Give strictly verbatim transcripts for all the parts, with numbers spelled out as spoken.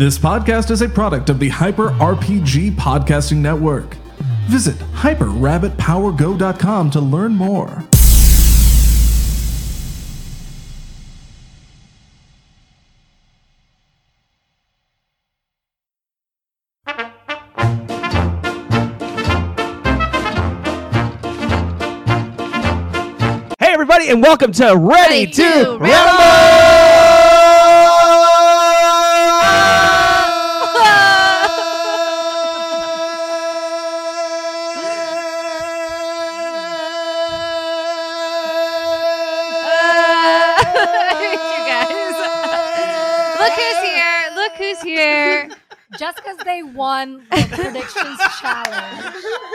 This podcast is a product of the Hyper R P G Podcasting Network. Visit hyper rabbit power go dot com to learn more. Hey everybody, and welcome to Ready, Ready to, to Ramble! You guys. Look who's here. Look who's here. Just because they won the predictions challenge.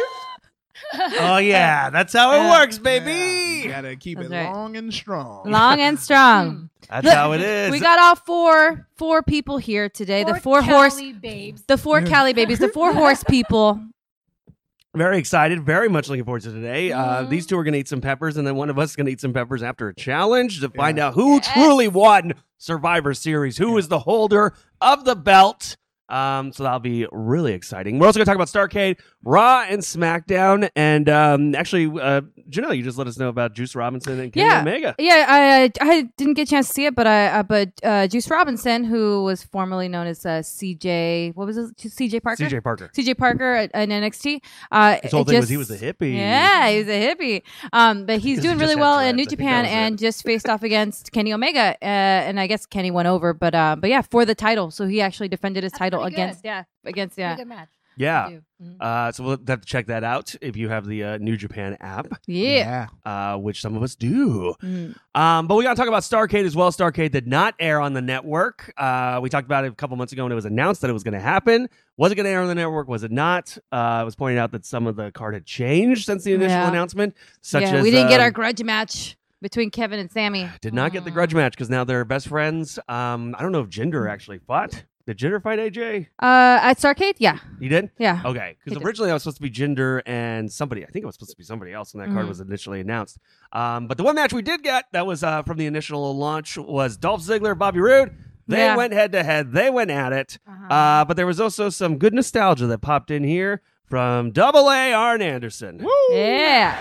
Oh yeah, that's how it Uh, works, baby. You gotta keep That's it right. long and strong. Long and strong. That's Look, how it is. We got all four four people here today. the four horse Cali babes. the four Cali babies, the four horse people. Very excited, very much looking forward to today. Uh, Mhm. these two are going to eat some peppers, and then one of us is going to eat some peppers after a challenge to find Yeah. out who Yes. truly won Survivor Series, who is the holder of the belt. Um, so that'll be really exciting. We're also going to talk about Starrcade, Raw, and SmackDown. And um, actually, uh, Janelle, you just let us know about Juice Robinson and Kenny Yeah. Omega. Yeah, I I didn't get a chance to see it, but I uh, but uh, Juice Robinson, who was formerly known as uh, C J, what was it? C J Parker. C J Parker. C J Parker at, at N X T. Uh, His whole it thing was just- he was a hippie. Yeah, he's a hippie. Um, but he's Because he doing just really had well dreads. in New I think Japan that was it. and just faced off against Kenny Omega. Uh, and I guess Kenny went over, but uh, but yeah, for the title. So he actually defended his That's title pretty against good. yeah against Pretty yeah good match. Yeah. They do. Mhm. Uh, so we'll have to check that out if you have the uh, New Japan app, yeah. uh, which some of us do. Mm. Um, but we got to talk about Starrcade as well. Starrcade did not air on the network. Uh, we talked about it a couple months ago when it was announced that it was going to happen. Was it going to air on the network? Was it not? Uh, it was pointed out that some of the card had changed since the initial Yeah. announcement. Such yeah, as we didn't get um, our grudge match between Kevin and Sammy. did not get the grudge match because now they're best friends. Um, I don't know if Jinder actually fought. Did Jinder fight A J? Uh, at Starrcade, yeah, He did. yeah. Okay, He because did. originally I was supposed to be Jinder and somebody. I think it was supposed to be somebody else when that card Mhm. was initially announced. Um, but the one match we did get that was uh, from the initial launch was Dolph Ziggler, Bobby Roode. They Yeah. went head to head. They went at it. Uh-huh. Uh, but there was also some good nostalgia that popped in here from Double A Arn Anderson. Yeah.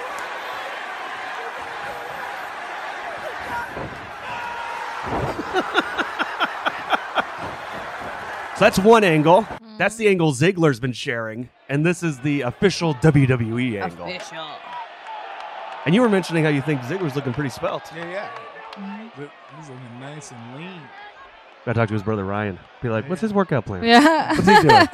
So that's one angle. Mm-hmm. That's the angle Ziggler's been sharing, and this is the official W W E angle. Official. And you were mentioning how you think Ziggler's looking pretty svelte. Yeah, yeah. Look, he's looking nice and lean. Gotta talk to his brother Ryan. Be like, what's his workout plan? Yeah. What's he doing?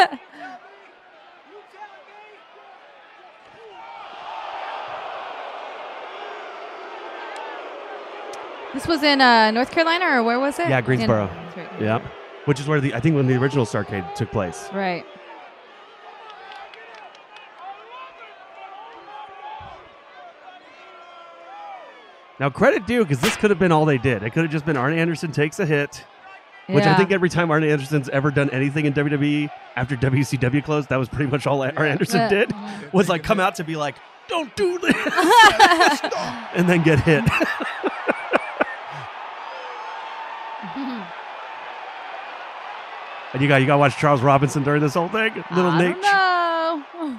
This was in uh, North Carolina, or where was it? Yeah, Greensboro. In- that's right. Yeah, which is where the I think when the original Starrcade took place. Right. Now credit due because this could have been all they did. It could have just been Arn Anderson takes a hit, which I Yeah. think every time Arn Anderson's ever done anything in W W E after W C W closed, that was pretty much all Arn Anderson Uh, did. Was like come out to be like, don't do this, and then get hit. And you got you got to watch Charles Robinson during this whole thing. Little I Nate. don't know.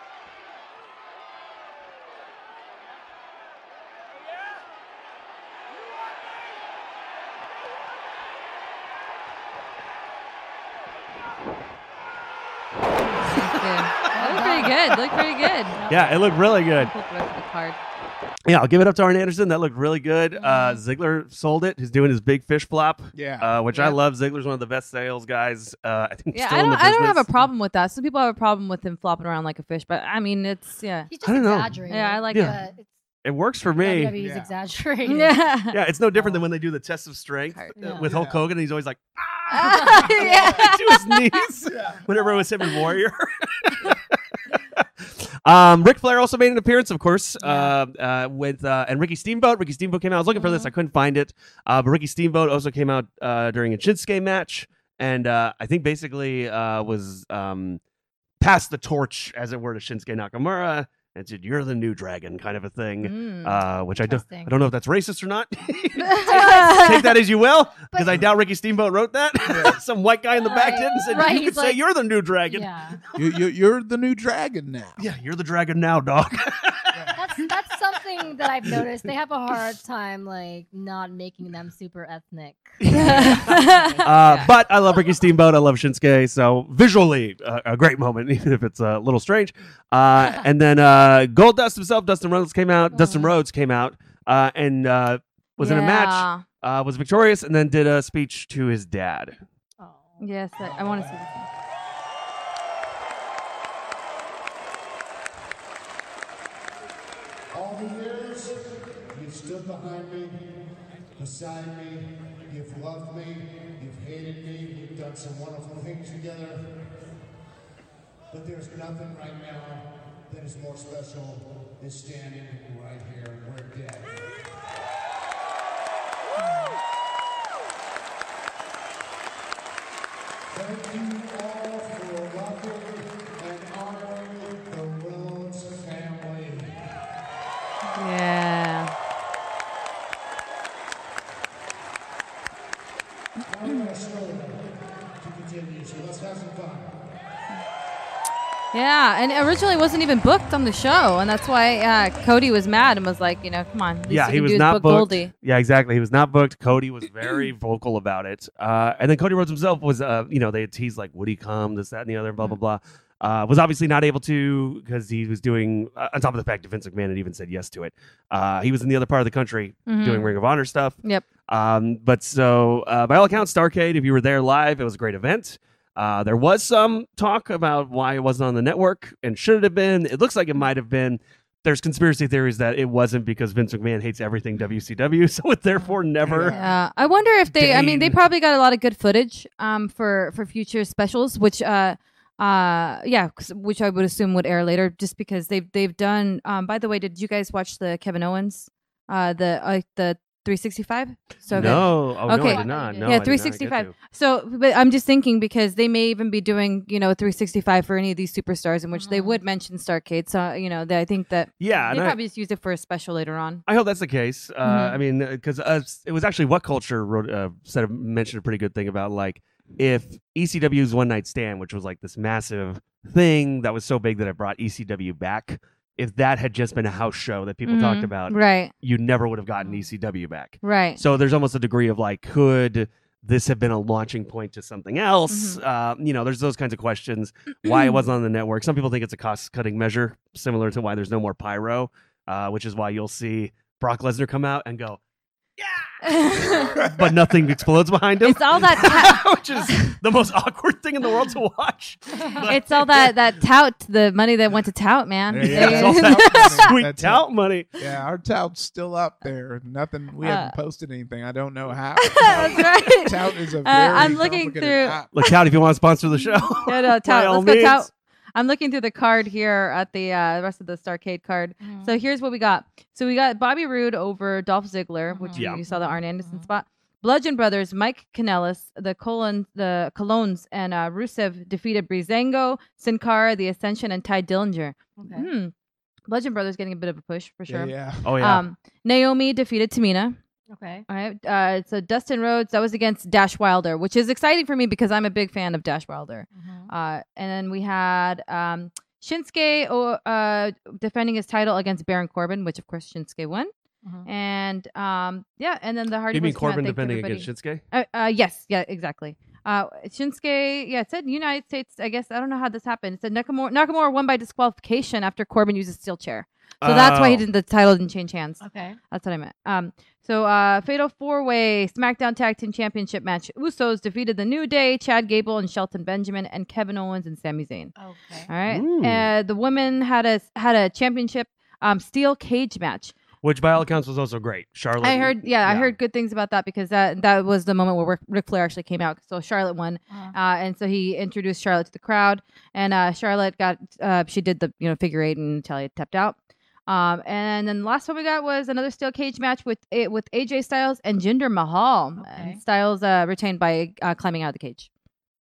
That looked pretty good. Looked pretty good. Yeah, it looked really good. Look at the card. Yeah, I'll give it up to Arn Anderson. That looked really good. Uh, Mm-hmm. Ziggler sold it. He's doing his big fish flop, Yeah. uh, which I Yeah. love. Ziggler's one of the best sales guys. Uh, I think he's Yeah, still I in don't. the I don't have a business. problem with that. Some people have a problem with him flopping around like a fish, but I mean, it's yeah, He's just I don't know. exaggerating. yeah. I like Yeah. But it's It works for me. W W E's Yeah. exaggerating. it. Yeah. Yeah, it's no different than when they do the test of strength Card. uh, Yeah. with Hulk Yeah. Hogan. And he's always like, yeah. to his knees Yeah. whenever it was him in Warrior. um, Ric Flair also made an appearance, of course, uh, uh, with uh, and Ricky Steamboat. Ricky Steamboat came out. I was looking for this, I couldn't find it. Uh, but Ricky Steamboat also came out uh, during a Shinsuke match, and uh, I think basically uh, was um, passed the torch, as it were, to Shinsuke Nakamura. and said, "You're the new dragon," kind of a thing. Mm. Uh, which I don't, Interesting. I don't know if that's racist or not. Take that as you will, because I doubt Ricky Steamboat wrote that. Some white guy in the back Right. did and said, Right, "You he's could say like- you're the new dragon." Yeah. you, you, you're the new dragon now. Yeah, you're the dragon now, dog. That's that's something that I've noticed. They have a hard time like not making them super ethnic. Uh, but I love Ricky Steamboat. I love Shinsuke. So visually, uh, a great moment, even if it's a little strange. Uh, and then uh, Gold Dust himself, Dustin Rhodes came out. Dustin Mhm. Rhodes came out uh, and uh, was in a match. Uh, was victorious, and then did a speech to his dad. Oh. Yes, I, I want to see this. One. All the years, you've stood behind me, beside me, you've loved me, you've hated me, we've done some wonderful things together. But there's nothing right now that is more special than standing right here where dead. Thank you all for loving and honoring the Rhodes family. Yeah. I'm going to show them to continue, so let's have some fun. Yeah, and originally it wasn't even booked on the show, and that's why uh, Cody was mad and was like, you know, come on. least Yeah, you he can was do is not book booked. Goldie. Yeah, exactly. He was not booked. Cody was very vocal about it. Uh, and then Cody Rhodes himself was, uh, you know, they had teased like, would he come, this, that, and the other, blah, blah, blah. Uh, was obviously not able to because he was doing, uh, on top of the fact that Vince McMahon had even said yes to it. Uh, he was in the other part of the country Mhm. doing Ring of Honor stuff. Yep. Um, but so, uh, by all accounts, Starrcade, if you were there live, it was a great event. Uh, there was some talk about why it wasn't on the network and should it have been. It looks like it might have been. There's conspiracy theories that it wasn't because Vince McMahon hates everything W C W, so it therefore never. Yeah, I wonder if they. I mean, they Dane. probably got a lot of good footage um for for future specials, which uh uh yeah, 'cause- which I would assume would air later, just because they've they've done. Um, by the way, did you guys watch the Kevin Owens, uh the uh, the three sixty-five? So good. No, oh, no, Okay. I did not. No, I yeah, did three not get sixty-five. to. So, but I'm just thinking because they may even be doing, you know, three sixty-five for any of these superstars, in which they Mhm. would mention Starrcade. So, you know, they, I think that Yeah, they and I, probably just use it for a special later on. I hope that's the case. Uh, Mhm. I mean, because uh, it was actually What Culture wrote, uh, said a, mentioned a pretty good thing about like if E C W's One Night Stand, which was like this massive thing that was so big that it brought E C W back. If that had just been a house show that people talked Mhm. about, Right, you never would have gotten E C W back. right. So there's almost a degree of like, could this have been a launching point to something else? Mm-hmm. Uh, you know, there's those kinds of questions. Why it wasn't on the network. Some people think it's a cost-cutting measure, similar to why there's no more pyro, uh, which is why you'll see Brock Lesnar come out and go, yeah, but nothing explodes behind him. It's all that. Ta- which is the most awkward thing in the world to watch. it's all that that tout, the money that went to tout, man. Yeah, Yeah, They- it's all Tout that money. sweet That's tout money. Yeah, our tout's still up there. Nothing. We Uh, haven't posted anything. I don't know how. That's right. Tout is a Uh, very I'm looking complicated through- app. Look, tout, if you want to sponsor the show. Yeah, no, by tout. all Let's go means. tout. I'm looking through the card here at the uh, rest of the Starrcade card. Mhm. So here's what we got. So we got Bobby Roode over Dolph Ziggler, which Mhm. Yeah. you saw the Arn Anderson Mhm. spot. Bludgeon Brothers, Mike Kanellis, the Colon, the Colognes, and uh, Rusev defeated Breezango, Sin Cara, The Ascension, and Ty Dillinger. Okay. Hmm. Bludgeon Brothers getting a bit of a push for Yeah, sure. yeah. Oh, yeah. Um, Naomi defeated Tamina. Okay. All right. Uh, so Dustin Rhodes, that was against Dash Wilder, which is exciting for me because I'm a big fan of Dash Wilder. Mhm. Uh, and then we had um, Shinsuke oh, uh, defending his title against Baron Corbin, which of course Shinsuke won. Mhm. And um, yeah, and then the Hardy you mean Boys came out, Corbin thanked defending everybody. against Shinsuke? Uh, uh, yes, yeah, exactly. Uh, Shinsuke, yeah, it said United States. I guess I don't know how this happened. It said Nakamura, Nakamura won by disqualification after Corbin used a steel chair. So that's why he Oh. didn't. The title didn't change hands. Okay. That's what I meant. Um, so uh, Fatal Four Way SmackDown Tag Team Championship match. Usos defeated the New Day, Chad Gable and Shelton Benjamin, and Kevin Owens and Sami Zayn. Okay. All right. Ooh. Uh, the women had a had a championship um, steel cage match. Which by all accounts was also great. Charlotte. I heard, yeah, I heard good things about that because that that was the moment where Ric- Ric Flair actually came out. So Charlotte won, Uh-huh. uh, and so he introduced Charlotte to the crowd, and uh, Charlotte got uh, she did the you know figure eight and Talia tapped out. Um, and then the last one we got was another steel cage match with it with A J Styles and Jinder Mahal. Okay. And Styles uh, retained by uh, climbing out of the cage.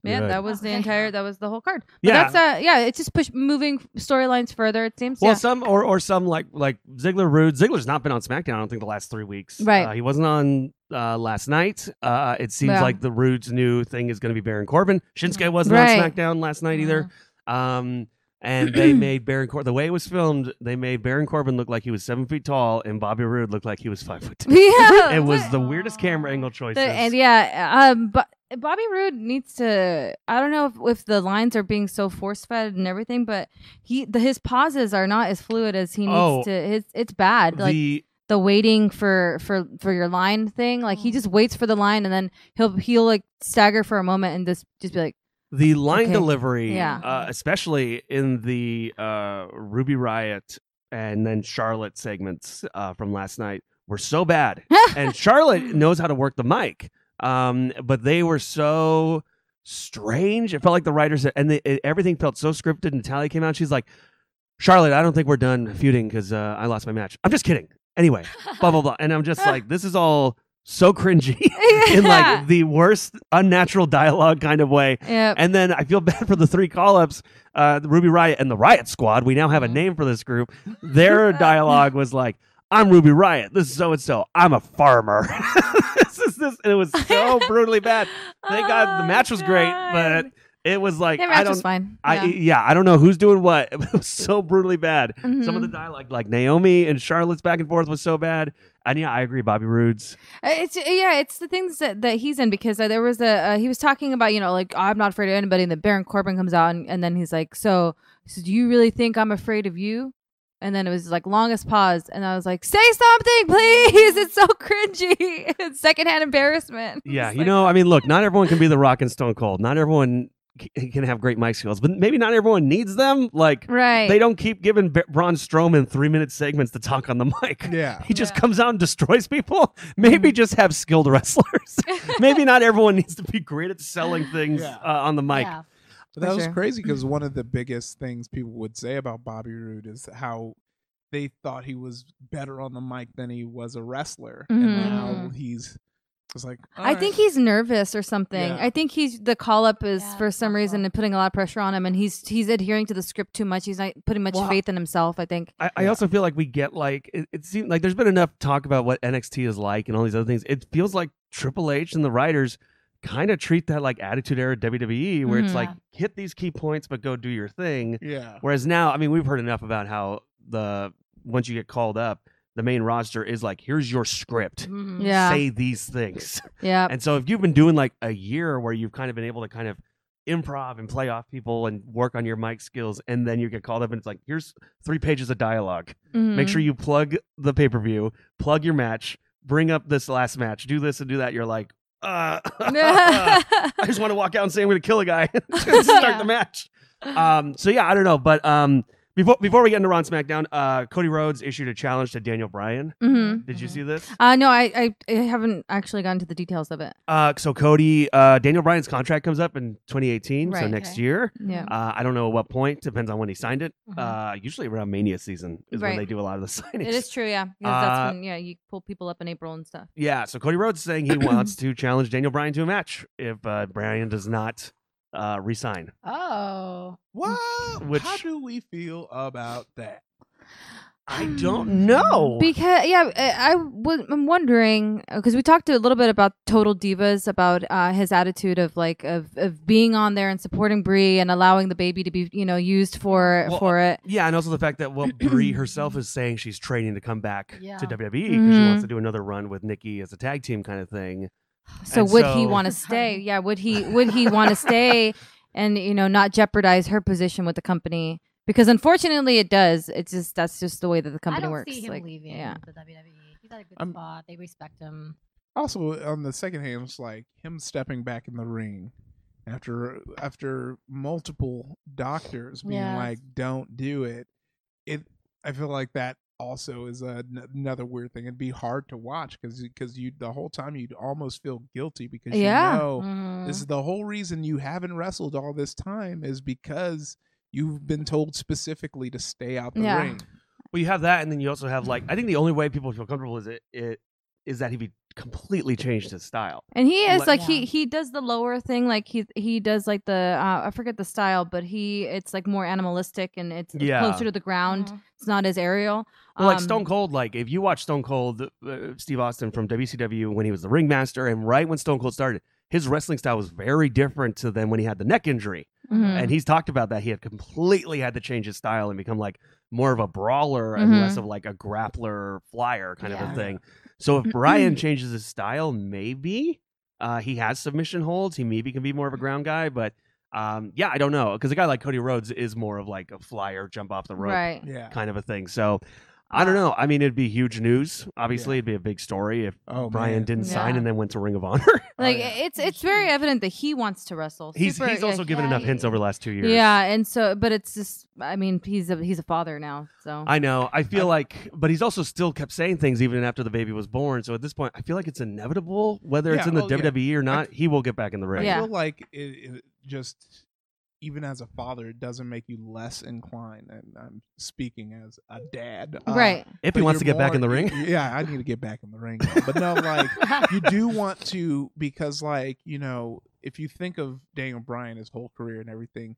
Yeah, Good. that was the Okay. entire. That was the whole card. But Yeah. that's uh, yeah. It's just push moving storylines further. It seems. Well, yeah. some or or some like like Ziggler Rude. Ziggler's not been on SmackDown. I don't think the last three weeks. Right. Uh, he wasn't on uh, last night. Uh, it seems Yeah. like the Rude's new thing is going to be Baron Corbin. Shinsuke wasn't Right. on SmackDown last night either. Um, and they made Baron Corbin. The way it was filmed, they made Baron Corbin look like he was seven feet tall, and Bobby Roode looked like he was five foot two. yeah. It was but- the weirdest camera angle choices. the- and yeah, um, but Bobby Roode needs to. I don't know if, if the lines are being so force fed and everything, but he the, his pauses are not as fluid as he needs Oh. to. His it's bad. Like the the waiting for for for your line thing. Like he just waits for the line and then he'll he'll like stagger for a moment and just just be like, The line Okay. delivery, Yeah. uh, especially in the uh, Ruby Riot and then Charlotte segments uh, from last night, were so bad. And Charlotte knows how to work the mic, um, but they were so strange. It felt like the writers, and they, it, everything felt so scripted. And Talia came out, she's like, Charlotte, I don't think we're done feuding because uh, I lost my match. I'm just kidding. Anyway, blah, blah, blah. And I'm just like, this is all so cringy in Yeah. like the worst unnatural dialogue kind of way. yeah, And then I feel bad for the three call-ups, uh, the Ruby Riot and the Riot Squad. We now have a name for this group. Their dialogue was like, "I'm Ruby Riot. This is so and so. I'm a farmer." this is this. And it was so brutally bad. Thank God the match was great, but it was like their I match don't. was fine. I yeah. yeah, I don't know who's doing what. It was so brutally bad. Some of Mhm. the dialogue, like Naomi and Charlotte's back and forth, was so bad. And yeah, I agree. Bobby Roode's. Uh, It's yeah, it's the things that, that he's in because uh, there was a uh, he was talking about you know like oh, I'm not afraid of anybody, and then Baron Corbin comes out and, and then he's like, so, so do you really think I'm afraid of you? And then it was like longest pause, and I was like, say something, please. It's so cringy. It's secondhand embarrassment. Yeah, It's you like- know, I mean, look, not everyone can be the Rock and Stone Cold. Not everyone c- can have great mic skills, but maybe not everyone needs them. Like, right? they don't keep giving B- Braun Strowman three minute segments to talk on the mic. Yeah. He just Yeah. comes out and destroys people. Maybe just have skilled wrestlers. Maybe not everyone needs to be great at selling things Yeah. uh, on the mic. Yeah. But that For was sure. crazy because one of the biggest things people would say about Bobby Roode is how they thought he was better on the mic than he was a wrestler, Mhm. and now he's just like. I think he's nervous or something. Yeah. I think he's the call up is Yeah, for some tough reason one. and putting a lot of pressure on him, and he's he's adhering to the script too much. He's not putting much Well, faith in himself. I think. I, I Yeah. also feel like we get like it, it seems like there's been enough talk about what N X T is like and all these other things. It feels like Triple H and the writers kind of treat that like Attitude Era W W E, where it's Mhm. like hit these key points but go do your thing. Yeah. Whereas now, I mean, we've heard enough about how the once you get called up, the main roster is like, here's your script. Mhm. Yeah. Say these things. Yeah. And so if you've been doing like a year where you've kind of been able to kind of improv and play off people and work on your mic skills, and then you get called up and it's like, here's three pages of dialogue. Make Mhm. sure you plug the pay per view, plug your match, bring up this last match, do this and do that. You're like, uh, I just want to walk out and say I'm going to kill a guy and start Yeah. the match. Um, so yeah, I don't know, but um, before before we get into Raw and SmackDown, uh, Cody Rhodes issued a challenge to Daniel Bryan. Mhm. Did you see this? Uh, no, I, I I haven't actually gotten to the details of it. Uh, so Cody, uh, Daniel Bryan's contract comes up in twenty eighteen, so Right, next okay. year. Yeah. Uh, I don't know at what point. Depends on when he signed it. Mhm. Uh, usually around Mania season is when Right. they do a lot of the signings. It is true, yeah. 'Cause Uh, that's when yeah you pull people up in April and stuff. Yeah, so Cody Rhodes is saying he wants to challenge Daniel Bryan to a match if uh, Bryan does not uh, resign. Oh. What? Which- How do we feel about that? I don't know. Because yeah, I, I was I'm wondering because we talked a little bit about Total Divas about uh, his attitude of like of, of being on there and supporting Brie and allowing the baby to be you know used for Well, for it. Yeah, and also the fact that well, Brie herself is saying she's training to come back Yeah. to W W E because she Mhm. wants to do another run with Nikki as a tag team kind of thing. So and would he so- want to stay? Yeah, would he would he want to stay and you know not jeopardize her position with the company? Because unfortunately, it does. It's just that's just the way that the I company don't works. see him like, leaving yeah. the W W E. He's at a good I'm- spot. They respect him. Also, on the second hand, it's like him stepping back in the ring after after multiple doctors being Yeah. like, "Don't do it." It. I feel like that also is a, n- another weird thing. It'd be hard to watch because because you the whole time you'd almost feel guilty because Yeah. you know Mhm. this is the whole reason you haven't wrestled all this time is because you've been told specifically to stay out the Yeah. ring. Well, you have that, and then you also have like I think the only way people feel comfortable is it, it is that he be completely changed his style. And he is Like- like Yeah. he he does the lower thing, like he he does like the uh, I forget the style, but he it's like more animalistic and it's Yeah. closer to the ground. Mhm. It's not as aerial. Well, like Um, Stone Cold, like if you watch Stone Cold, uh, Steve Austin from W C W when he was the ringmaster, and right when Stone Cold started, his wrestling style was very different to than when he had the neck injury. mhm. And he's talked about that he had completely had to change his style and become like more of a brawler and Mhm. less of like a grappler flyer kind of Yeah. a thing. So if Brian changes his style, maybe uh, he has submission holds. He maybe can be more of a ground guy, but. Um, yeah, I don't know because a guy like Cody Rhodes is more of like a flyer, jump off the rope right. Yeah. kind of a thing. So I don't know. I mean, it'd be huge news. Obviously, Yeah. it'd be a big story if Oh, Brian man. didn't sign Yeah. and then went to Ring of Honor. Like yeah. it's it's very evident that he wants to wrestle. he's Super- he's yeah, also given yeah, enough he- hints over the last two years. Yeah, and so but it's just I mean he's a he's a father now, so I know. I feel like, but he's also still kept saying things even after the baby was born. So at this point, I feel like it's inevitable, whether it's Yeah, in the oh, yeah. W W E or not, he will get back in the ring. Yeah. I feel like it, it just, even as a father, it doesn't make you less inclined. And I'm speaking as a dad. uh, right. If but he wants to you're get back in the more- ring. Yeah, I need to get back in the ring. But no, like, you do want to, because, like, you know, if you think of Daniel Bryan, his whole career and everything,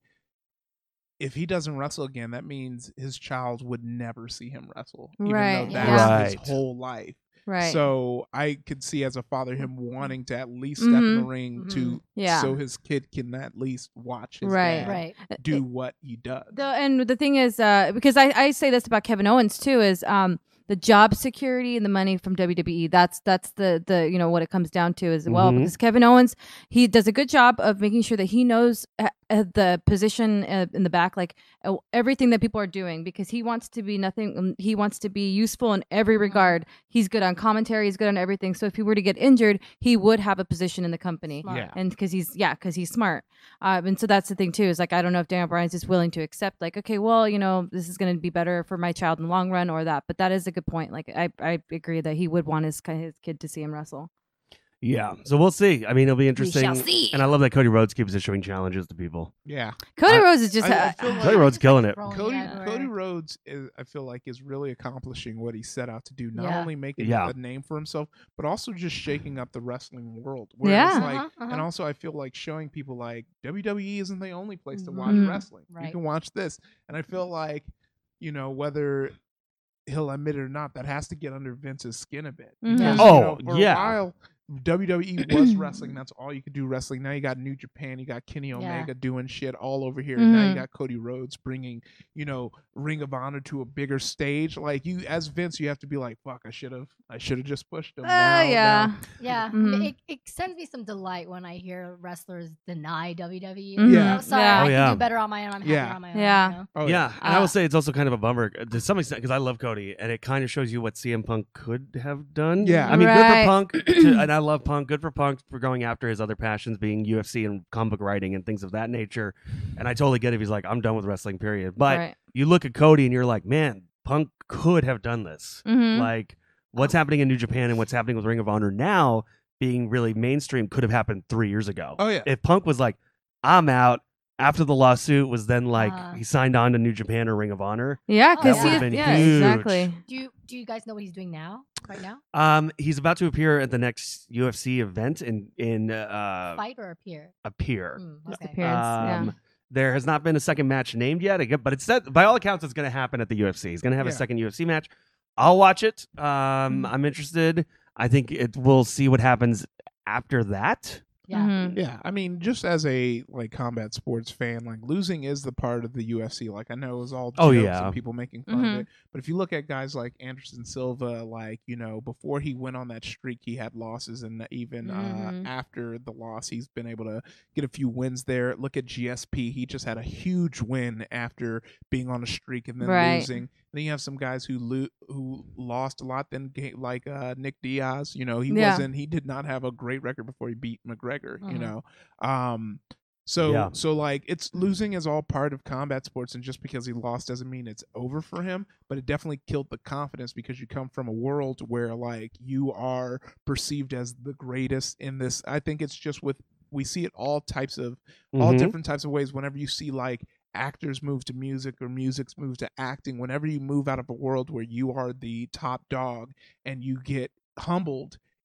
if he doesn't wrestle again, that means his child would never see him wrestle, even Right, though yeah. that's Right. his whole life. Right. So I could see as a father him wanting to at least step in the Mhm. ring to Mhm. Yeah. so his kid can at least watch his Right. dad Right. do what he does. The, and the thing is, uh, because I, I say this about Kevin Owens too, is um, the job security and the money from W W E. That's that's the the you know what it comes down to as well. Mhm. Because Kevin Owens, he does a good job of making sure that he knows uh, uh, the position uh, in the back, like uh, everything that people are doing, because he wants to be nothing. um, He wants to be useful in every regard. He's good on commentary. He's good on everything. So if he were to get injured, he would have a position in the company. Smart. Yeah. And because he's yeah, because he's smart, um, and so that's the thing too. Is like I don't know if Daniel Bryan's just willing to accept like okay, well you know this is going to be better for my child in the long run or that. But that is a good point. Like I I agree that he would want his his kid to see him wrestle. Yeah. So we'll see. I mean, it'll be interesting. shall see. And I love that Cody Rhodes keeps issuing challenges to people. Yeah. Cody I- Rhodes is just I- I uh, feel like- Cody Rhodes killing it. Throwing Cody everywhere. Cody Rhodes is, I feel like, is really accomplishing what he set out to do. Not Yeah. only making Yeah. a name for himself, but also just shaking up the wrestling world. Whereas, Yeah. like, Uh-huh, uh-huh. and also I feel like showing people like W W E isn't the only place to watch Mhm. wrestling. You Right. can watch this, and I feel like, you know, whether he'll admit it or not, that has to get under Vince's skin a bit. Mhm. Because, Oh, you know, for yeah. a while, W W E was wrestling. That's all you could do wrestling. Now you got New Japan. You got Kenny Omega doing shit all over here. Now you Mhm. got Cody Rhodes bringing, you know, Ring of Honor to a bigger stage. Like you, as Vince, you have to be like, "Fuck, I should have, I should have just pushed him." uh, now, yeah. now. Yeah, I mean, Mhm. it, it sends me some delight when I hear wrestlers deny W W E. Mhm. You Yeah. know, sorry, Yeah. I Oh, can yeah. do better on my own. I'm happier Yeah. on my own. Yeah. You know? Oh, yeah, and I Uh, will say it's also kind of a bummer uh, to some extent because I love Cody, and it kind of shows you what C M Punk could have done. Yeah. I mean, Right. good for Punk, to, and I love Punk. Good for Punk for going after his other passions, being U F C and comic book writing and things of that nature. And I totally get it if he's like, I'm done with wrestling, period. But Right. you look at Cody and you're like, man, Punk could have done this. Mhm. Like, what's happening in New Japan and what's happening with Ring of Honor now being really mainstream could have happened three years ago. Oh yeah. If Punk was like, I'm out after the lawsuit was then like Uh. he signed on to New Japan or Ring of Honor. Yeah, Oh, because that he would've been yeah huge. exactly. Do you do you guys know what he's doing now? Right now, Um, he's about to appear at the next U F C event in in uh, fight or appear? appear. Mm, Just okay. appearance, yeah. Um, There has not been a second match named yet, again, but it's that by all accounts it's going to happen at the U F C. He's going to have a Yeah. second U F C match. I'll watch it. Um, Mm-hmm. I'm interested. I think it. We'll see what happens after that. Yeah. Mhm. Yeah, I mean, just as a like combat sports fan, like losing is the part of the U F C. Like I know it was all jokes Oh, yeah. and people making fun Mhm. of it, but if you look at guys like Anderson Silva, like you know, before he went on that streak, he had losses, and even Mhm. uh, after the loss, he's been able to get a few wins there. Look at G S P; he just had a huge win after being on a streak and then Right. losing. Then you have some guys who lo- who lost a lot. Then ga- like uh, Nick Diaz, you know, he Yeah. wasn't. He did not have a great record before he beat McGregor. You Mhm. know, um, so Yeah. so like it's losing is all part of combat sports, and just because he lost doesn't mean it's over for him. But it definitely killed the confidence because you come from a world where like you are perceived as the greatest in this. I think it's just with we see it all types of all Mhm. different types of ways. Whenever you see like actors move to music or music's move to acting, whenever you move out of a world where you are the top dog and you get humbled,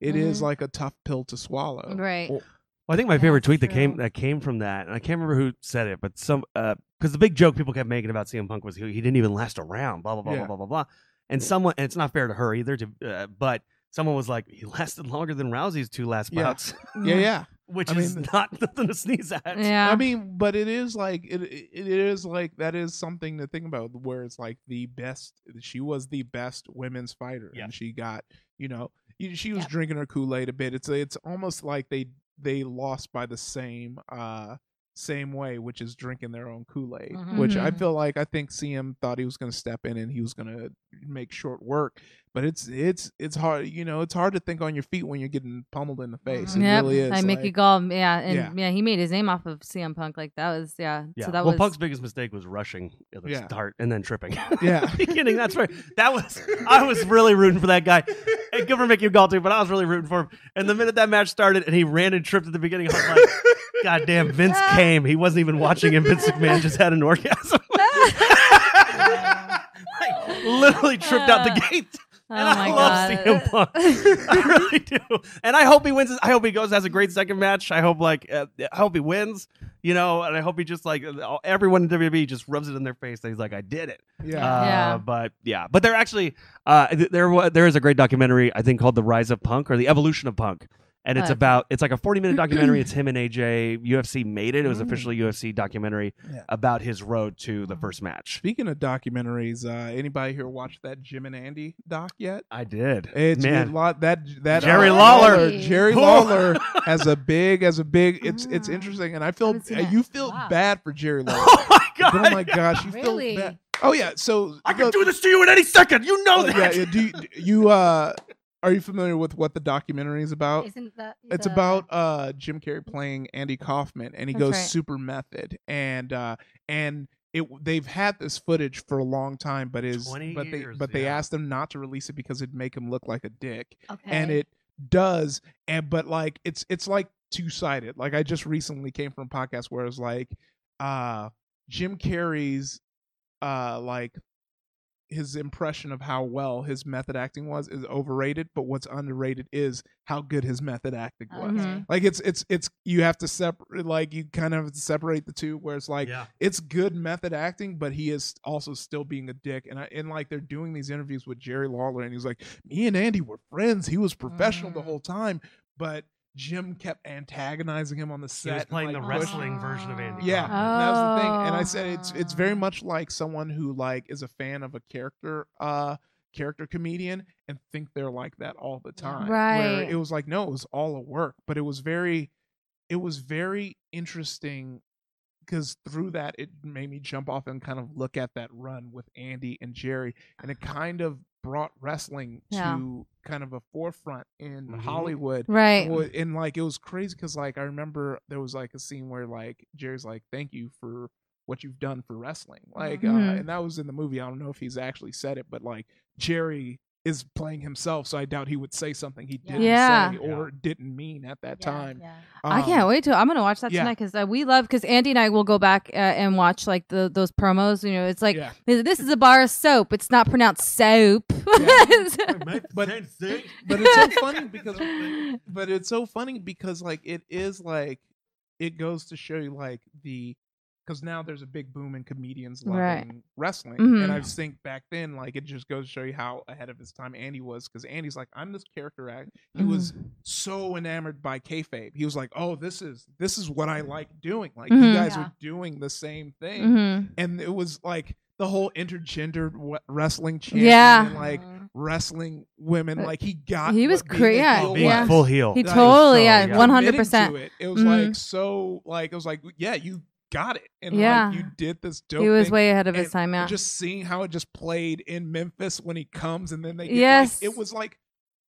it is Mhm. like a tough pill to swallow. Right. Or- Well, I think my Yeah, favorite tweet that true. came that came from that, and I can't remember who said it, but some because the big joke people kept making about C M Punk was he, he didn't even last a round, blah blah blah Yeah. blah blah blah blah, and someone and it's not fair to her either, to uh, but someone was like he lasted longer than Rousey's two last Yeah. bouts, yeah, yeah. which I is mean- not nothing to sneeze at. Yeah. I mean, but it is like it. It is like that is something to think about. Where it's like the best. She was the best women's fighter, Yeah. and she got you know you- she was Yep. drinking her Kool-Aid a bit. It's it's almost like they they lost by the same uh same way, which is drinking their own Kool-Aid. Mhm. Which I Mhm. feel like I think C M thought he was going to step in and he was going to make short work. But it's it's it's hard. You know, it's hard to think on your feet when you're getting pummeled in the face. It Yep. really is. I Mickey like- Gall, yeah, and Yeah. yeah. he made his name off of C M Punk. Like that was, yeah. Yeah. So that well, was Punk's biggest mistake was rushing at the Yeah. start and then tripping. Yeah. Beginning. That's right. That was. I was really rooting for that guy. And good for Mickey Gall too, but I was really rooting for him. And the minute that match started and he ran and tripped at the beginning, I was like, "God damn!" Vince came. He wasn't even watching him. Vince McMahon just had an orgasm. Like, literally tripped out the gate. Oh And I my love god. C M Punk. I really do. And I hope he wins. I hope he goes has a great second match. I hope like uh, I hope he wins. You know, and I hope he just like everyone in W W E just rubs it in their face that he's like, I did it. Yeah. Uh, Yeah. But yeah, but there actually uh, th- there wa- there is a great documentary I think called The Rise of Punk or The Evolution of Punk. And it's Okay. about it's like a forty minute documentary. It's him and A J. U F C made it. It was Mm. officially U F C documentary Yeah. about his road to the first match. Speaking of documentaries, uh, anybody here watch that Jim and Andy doc yet? I did. It's Man. a lot that that Jerry uh, Lawler. Jerry Oh. Lawler has a big as a big. It's it's Ah. interesting, and I feel Haven't seen uh, it. you feel Wow. bad for Jerry Lawler. Oh my god! Oh my gosh, you Really? feel bad. Oh yeah, so I can do this to you at any second. You know Oh, that. yeah, yeah, do you, do you uh are you familiar with what the documentary is about? Isn't that? It's the- about uh Jim Carrey playing Andy Kaufman, and he That's goes right. super method, and uh and it they've had this footage for a long time, but is twenty but they years, but they yeah. asked them not to release it because it'd make him look like a dick, Okay. and it does, and but like it's it's like two sided. Like I just recently came from a podcast where it was like uh Jim Carrey's uh like his impression of how well his method acting was is overrated, but what's underrated is how good his method acting was. Okay. Mhm. Like it's it's it's you have to separate, like you kind of have to separate the two, where it's like Yeah. it's good method acting, but he is also still being a dick. And I, and like they're doing these interviews with Jerry Lawler, and he's like, me and Andy were friends. He was professional the Mm. whole time, but Jim kept antagonizing him on the set. He was and, playing like, the pushing- wrestling version of Andy. Yeah, Kaufman. that was the thing. And I Oh. said it's it's very much like someone who like is a fan of a character uh character comedian and think they're like that all the time. Where Right. it was like, no, it was all a work, but it was very it was very interesting because through that it made me jump off and kind of look at that run with Andy and Jerry, and it kind of brought wrestling Yeah. to kind of a forefront in Mhm. Hollywood. Right. Well, and like it was crazy because like I remember there was like a scene where like Jerry's like, thank you for what you've done for wrestling, like uh, Mhm. and that was in the movie. I don't know if he's actually said it, but like Jerry is playing himself, so I doubt he would say something he didn't Yeah. say or didn't mean at that Yeah, time. yeah. I Um, can't wait to. I'm gonna watch that yeah. tonight because uh, we love because Andy and I will go back uh, and watch like the those promos. You know, it's like Yeah. this is a bar of soap. It's not pronounced soap. But but it's so funny because but it's so funny because like it is like it goes to show you like the because now there's a big boom in comedians loving Right. wrestling, Mhm. and I just think back then like it just goes to show you how ahead of his time Andy was, because Andy's like, I'm this character act. He was so enamored by kayfabe. He was like, oh, this is this is what I like doing. Like you Mhm. guys Yeah. are doing the same thing, Mhm. and it was like the whole intergendered w- wrestling champion Yeah. and like Mhm. wresling women. Uh, Like he got he was what being cra- a yeah, heel Being yeah. was. full heel. He Like, totally, so, yeah, yeah. one hundred Committing percent. to it. It was Mhm. like so like it was like yeah, you got it, and Yeah. like you did this dope He was thing. way ahead of his And time. Yeah. Just seeing how it just played in Memphis when he comes, and then they get, Yes. like, it was like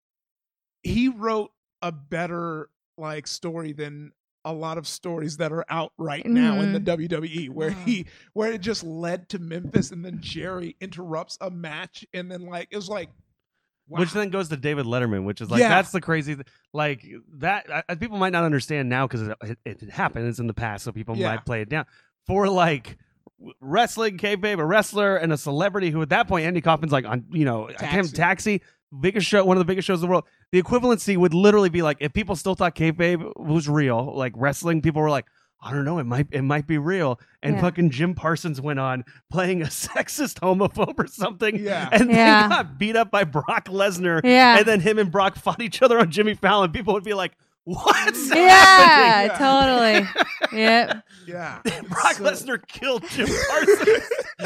he wrote a better like story than a lot of stories that are out right now in the Mhm. W W E, where Mhm. he where it just led to Memphis, and then Jerry interrupts a match, and then like it was like wow. Which then goes to David Letterman, which is like Yeah. that's the crazy th- like that I, I- people might not understand now because it, it, it happened. It's in the past, so people Yeah. might play it down. For like w- wrestling, kayfabe, a wrestler and a celebrity who at that point Andy Kaufman's like on you know Taxi. Taxi, Taxi biggest show, one of the biggest shows in the world. the equivalency would literally be like if people still thought kayfabe was real, like wrestling, people were like, I don't know, it might it might be real. And Yeah. fucking Jim Parsons went on playing a sexist homophobe or something. Yeah. And Yeah. they got beat up by Brock Lesnar. Yeah. And then him and Brock fought each other on Jimmy Fallon. People would be like, what's Yeah, happening? totally. Yep. Yeah. Brock So- Lesnar killed Jim Parsons.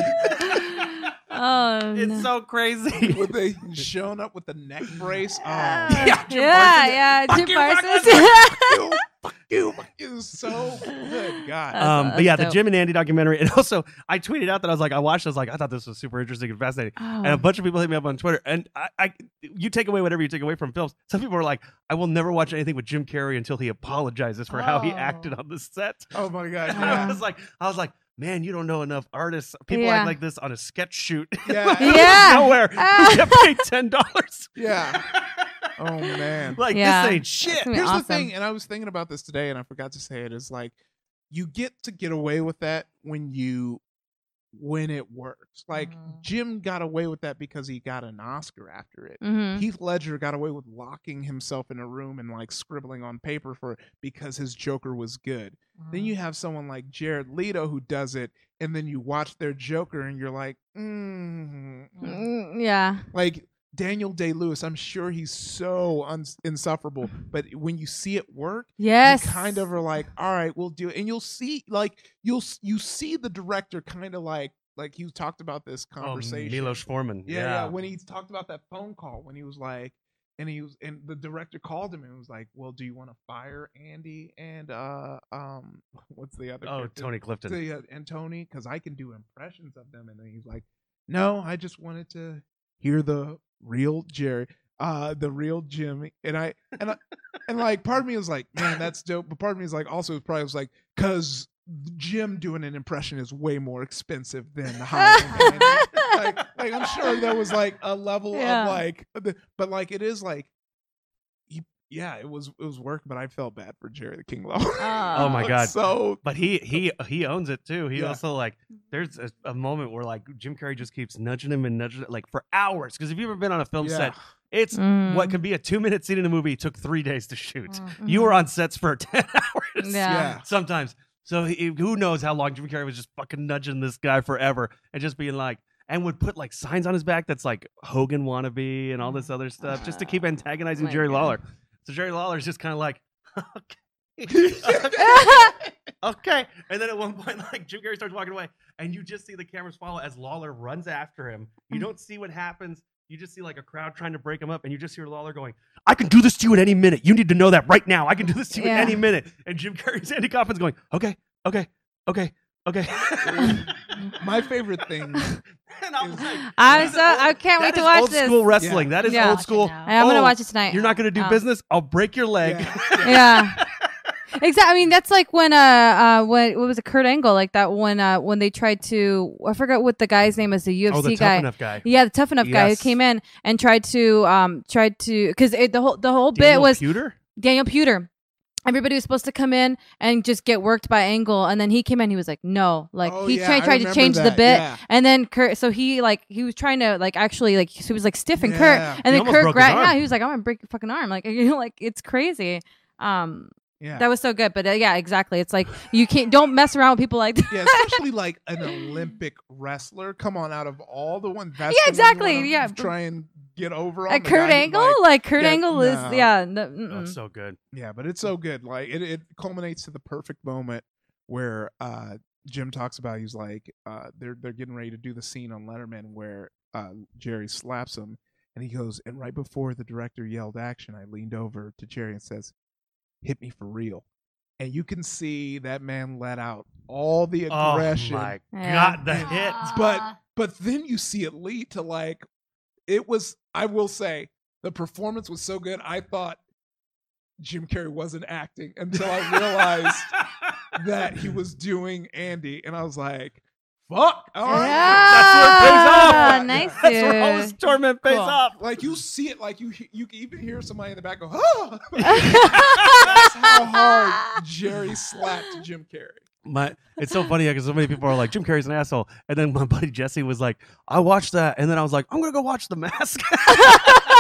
Oh, It's no. so crazy. With they showing up with the neck brace. Oh, Yeah, Jim yeah, Parsons. yeah, Fuck Jim you, Brock Parsons. you, fuck you, fuck you. So good. God. That's- Um, but yeah, the dope. Jim and Andy documentary. And also, I tweeted out that I was like, I watched. I was like, I thought this was super interesting and fascinating. And a Oh. bunch of people hit me up on Twitter. And I, I, you take away whatever you take away from films. Some people are like, I will never watch anything with Jim Carrey until he apologizes for how he Oh. acted on the set. Oh my God. And Yeah. I was like, I was like, man, you don't know enough artists. People Yeah. act like this on a sketch shoot. Yeah. Yeah. Nowhere. Ah. You get paid ten dollars. Yeah. Oh man. Like Yeah. this ain't shit. gonna be Here's awesome. the thing, and I was thinking about this today, and I forgot to say it. Is like you get to get away with that when you when it works. Like Mhm. Jim got away with that because he got an Oscar after it. Mhm. Heath Ledger got away with locking himself in a room and like scribbling on paper for it because his Joker was good. Then you have someone like Jared Leto who does it, and then you watch their Joker and you're like, mm. Mm, yeah. like Daniel Day-Lewis. I'm sure he's so un- insufferable, but when you see it work, Yes. you kind of are like, all right, we'll do it. And you'll see, like, you'll you see the director kind of like, like you talked about this Oh, conversation. Milos Forman. yeah, yeah, When he talked about that phone call, when he was like, and he was, and the director called him and was like, well, do you want to fire Andy and uh um what's the other? Oh, character? Tony Clifton. So, yeah, and Tony, because I can do impressions of them. And then he's like, no, I just wanted to hear the real Jerry, uh, the real Jim. And I, and I, and like, part of me was like, man, that's dope. But part of me is like, also probably was like, because Jim doing an impression is way more expensive than hiring Andy. like, like, I'm sure there was like a level Yeah. of like, the- but like, it is like, he, yeah, it was, it was work, but I felt bad for Jerry the King Lawler. Oh my God. So But he he he owns it too. He Yeah. also like there's a, a moment where like Jim Carrey just keeps nudging him and nudging it like for hours. Because if you've ever been on a film yeah. set, it's Mm. what could be a two minute scene in a movie took three days to shoot. Mm. You were on sets for ten hours. Yeah. Yeah. Sometimes. So he, who knows how long Jim Carrey was just fucking nudging this guy forever and just being like, and would put like signs on his back that's like Hogan wannabe and all this other stuff just to keep antagonizing my Jerry God. Lawler. So Jerry Lawler's just kind of like, okay. Okay. And then at one point, like Jim Carrey starts walking away, and you just see the cameras follow as Lawler runs after him. You don't see what happens. You just see like a crowd trying to break him up, and you just hear Lawler going, I can do this to you at any minute. You need to know that right now. I can do this to you Yeah. at any minute. And Jim Carrey's Andy Kaufman's going, okay, okay, okay, okay. My favorite thing. And I'm is- like, I'm that so is I can't wait that to is watch old this. school wrestling. Yeah. That is Yeah. old Watch it school. now. I'm gonna Oh, watch it tonight. You're not going to do Um, business? I'll break your leg. Yeah. Yeah. Exactly. I mean, that's like when uh, uh, when what was it, Kurt Angle, like that when uh, when they tried to, I forgot what the guy's name is, the U F C Oh, the guy. tough enough guy. Yeah, the tough enough guy who Yes. came in and tried to um tried to because the whole the whole bit Daniel was Pewter? Daniel Pewter. Everybody was supposed to come in and just get worked by Angle, and then he came in. He was like, "No," like Oh, he yeah, tried, I tried to remember change the that, bit, yeah. and then Kurt. So he like he was trying to like actually like he was like stiffing Yeah. Kurt, He and then almost Kurt broke his grabbed. arm. Yeah, he was like, "I'm gonna break your fucking arm!" Like you know, like it's crazy. Um, Yeah. that was so good, but uh, yeah, exactly. It's like you can't don't mess around with people like that. Yeah, especially like an Olympic wrestler. Come on, out of all the ones, that's Yeah, the one you exactly, wanna yeah. try and get over on Like the Kurt guy who, Angle, like- like, Kurt yeah, Angle is no. yeah. No, Oh, mm-mm. it's so good. yeah, but it's so good. Like it, it culminates to the perfect moment where uh, Jim talks about he's like uh, they're they're getting ready to do the scene on Letterman where uh, Jerry slaps him, and he goes, and right before the director yelled action, I leaned over to Jerry and says, "Hit me for real." And you can see that man let out all the aggression. Oh my Yeah. God, the hit. But but then you see it lead to like it was, I will say, the performance was so good. I thought Jim Carrey wasn't acting until I realized that he was doing Andy, and I was like, fuck. All right. That's where it pays off. Yeah, nice, That's where all dude. this torment pays Cool. off. Like you see it, like you you can even hear somebody in the back go, ah! That's how hard Jerry slapped Jim Carrey. My, it's so funny because so many people are like, Jim Carrey's an asshole. And then my buddy Jesse was like, I watched that. And then I was like, I'm going to go watch The Mask.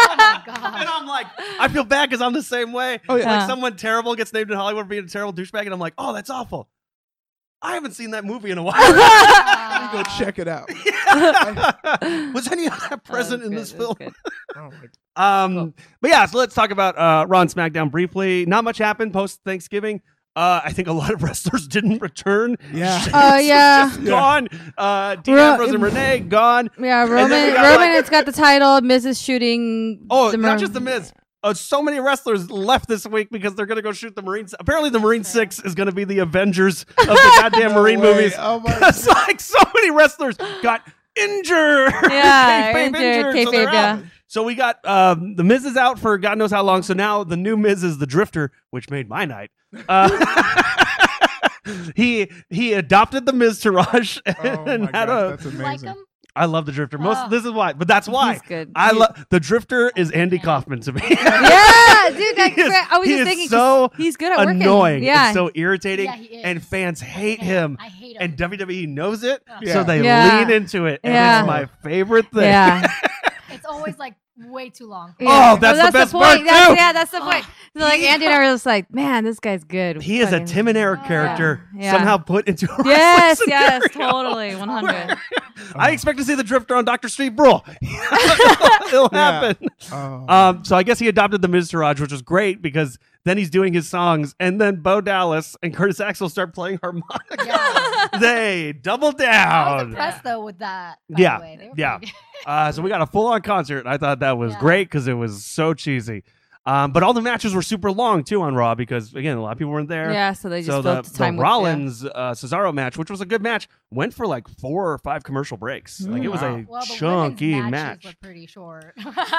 God. And I'm like, I feel bad because I'm the same way. Oh, yeah. Like Yeah. someone terrible gets named in Hollywood for being a terrible douchebag, and I'm like, oh, that's awful. I haven't seen that movie in a while. Let me go check it out. Was any of that present in good, this that was film? good. Oh my Um, Cool. But yeah, so let's talk about uh, Raw and SmackDown briefly. Not much happened post Thanksgiving. Uh, I think a lot of wrestlers didn't return. Yeah. Sheamus Oh, was yeah. just gone. Uh, Dean Ro- Ambrose and Renee gone. Yeah, then Roman. we got, Roman like- has got the title. Miz is shooting. Oh, the not Mar- just the Miz. Uh, so many wrestlers left this week because they're going to go shoot the Marines. Apparently, the Marine Six is going to be the Avengers of the goddamn No Marine way. movies. Oh my It's like so many wrestlers got injured. Yeah, Kayfabe injured, so they're kayfabe, out. yeah. So we got um, the Miz is out for God knows how long. So now the new Miz is the Drifter, which made my night. Uh, he he adopted the Miz Taraj Oh and my had gosh, a. that's You like amazing. him? I love the Drifter. Most Oh. this is why, but that's why He's good. I He- love the Drifter is Andy Kaufman to me. Yeah, dude. That, He is- I was he just is thinking. so he's good at working. annoying Yeah. and so irritating, Yeah, he is. and fans hate I him. I hate him. And W W E knows it, Yeah. so they Yeah. lean into it, and Yeah. it's my favorite thing. yeah. it's always like way too long. Yeah. Oh, that's the best point. part, That's, too. Yeah, that's the point. So like Andy and I were just like, man, this guy's good. He is a Fucking- Tim and Eric Yeah. character Yeah. somehow put into a Yes, wrestling yes, scenario. totally, one hundred. I expect to see the Drifter on Doctor Street Brawl. It'll Yeah. happen. Oh. Um, so I guess he adopted the Miz Taraj, which was great because then he's doing his songs, and then Bo Dallas and Curtis Axel start playing harmonica. Yeah. They double I was down. impressed though with that. By Yeah, The way. They were yeah. pretty good. Uh, so we got a full on concert. I thought that was Yeah. great because it was so cheesy. Um, but all the matches were super long too on Raw because again a lot of people weren't there. Yeah, so they just so the, filled the time the with Rollins uh, Cesaro match, which was a good match, went for like four or five commercial breaks. Like it was Wow. a Well, the chunky women's match. matches were pretty short.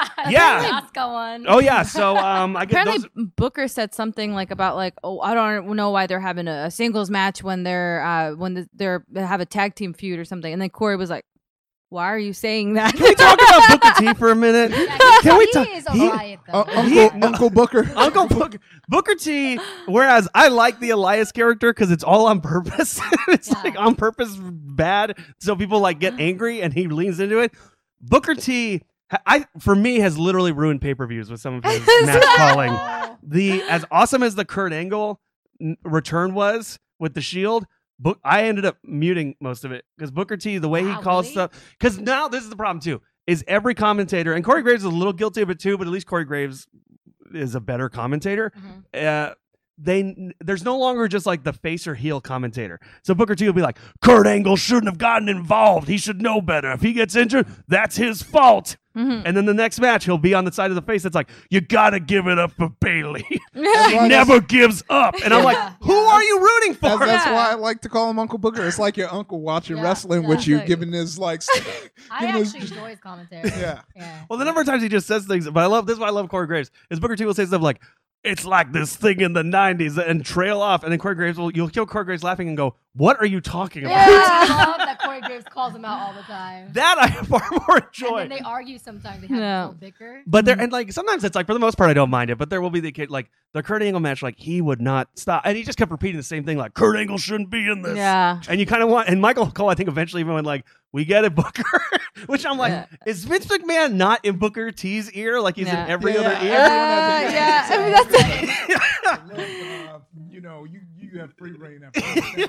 Yeah. Asuka one. Oh yeah, so um, I get Apparently, those. Booker said something like about like, oh, I don't know why they're having a, a singles match when they're uh when the, they're they have a tag team feud or something, and then Corey was like, why are you saying that? Can we talk about Booker T for a minute? Yeah, Can we he talk? is a he- riot though. Uh, Uncle He- Uncle Booker. Uncle Booker, Booker T. Whereas I like the Elias character because it's all on purpose. It's Yeah. like on purpose bad, so people like get angry and he leans into it. Booker T. I for me has literally ruined pay per views with some of his match calling. Oh. The as awesome as the Kurt Angle n- return was with the Shield. Book, I ended up muting most of it because Booker T. The way he Wow, calls really? stuff. Because now this is the problem too. Is every commentator and Corey Graves is a little guilty of it too, but at least Corey Graves is a better commentator. Mhm. Uh, they there's no longer just like the face or heel commentator. So Booker T will be like, Kurt Angle shouldn't have gotten involved. He should know better. If he gets injured, that's his fault. Mhm. And then the next match, he'll be on the side of the face that's like, you gotta give it up for Bailey. That's She why never gives up. And I'm like, Yeah. who Yeah. are you rooting for? That's, that's Yeah. why I like to call him Uncle Booker. It's like your uncle watching Yeah, wrestling yeah. with you, Like- giving his like. I giving his- actually enjoy his commentary. Yeah. Yeah. Well, the number of times he just says things, but I love this is why I love Corey Graves. Is Booker T will say stuff like, it's like this thing in the nineties and trail off. And then Corey Graves will, you'll kill Corey Graves laughing and go, what are you talking about? I love that Corey Graves calls him out all the time. That I far more And enjoy. then they argue sometimes. They have Yeah. a little bicker. But there, and like sometimes it's like for the most part I don't mind it, but there will be the kid like the Kurt Angle match, like he would not stop, and he just kept repeating the same thing, like Kurt Angle shouldn't be in this. Yeah. And you kind of want, and Michael Cole, I think eventually even went like, we get it, Booker, which I'm like, Yeah. is Vince McMahon not in Booker T's ear like he's Yeah. in every Yeah, other yeah. ear? Uh, yeah. I mean, that's Look, uh, you know, you you have free reign after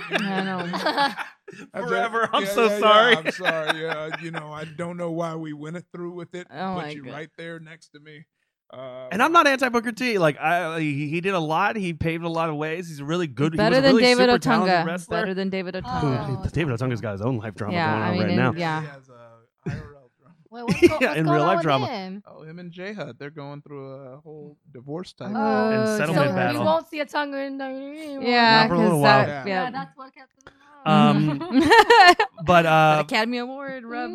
I know. I'm Forever. just- I'm yeah, so yeah, yeah, sorry. I'm sorry. Yeah, you know, I don't know why we went it through with it. Oh Put my you God. right there next to me. Uh, And I'm not anti Booker T. Like I, he, he did a lot. He paved a lot of ways. He's a really good. he Better was a than really David super talented Otunga. wrestler. Better than David Who- Otunga. Oh, David Otunga's got his own life drama Yeah, going on I mean, right and- now. yeah. He has a I R L drama. Wait, what's, go- Yeah, what's in going real on life with drama. him? Oh, him and J Hud, they're going through a whole divorce type. Oh, And settlement so battle. we won't see a tongue in the anymore. Yeah, Not for a little 'cause while. that- Yeah, yeah. that's what kept. Um, but uh, Academy Award rub.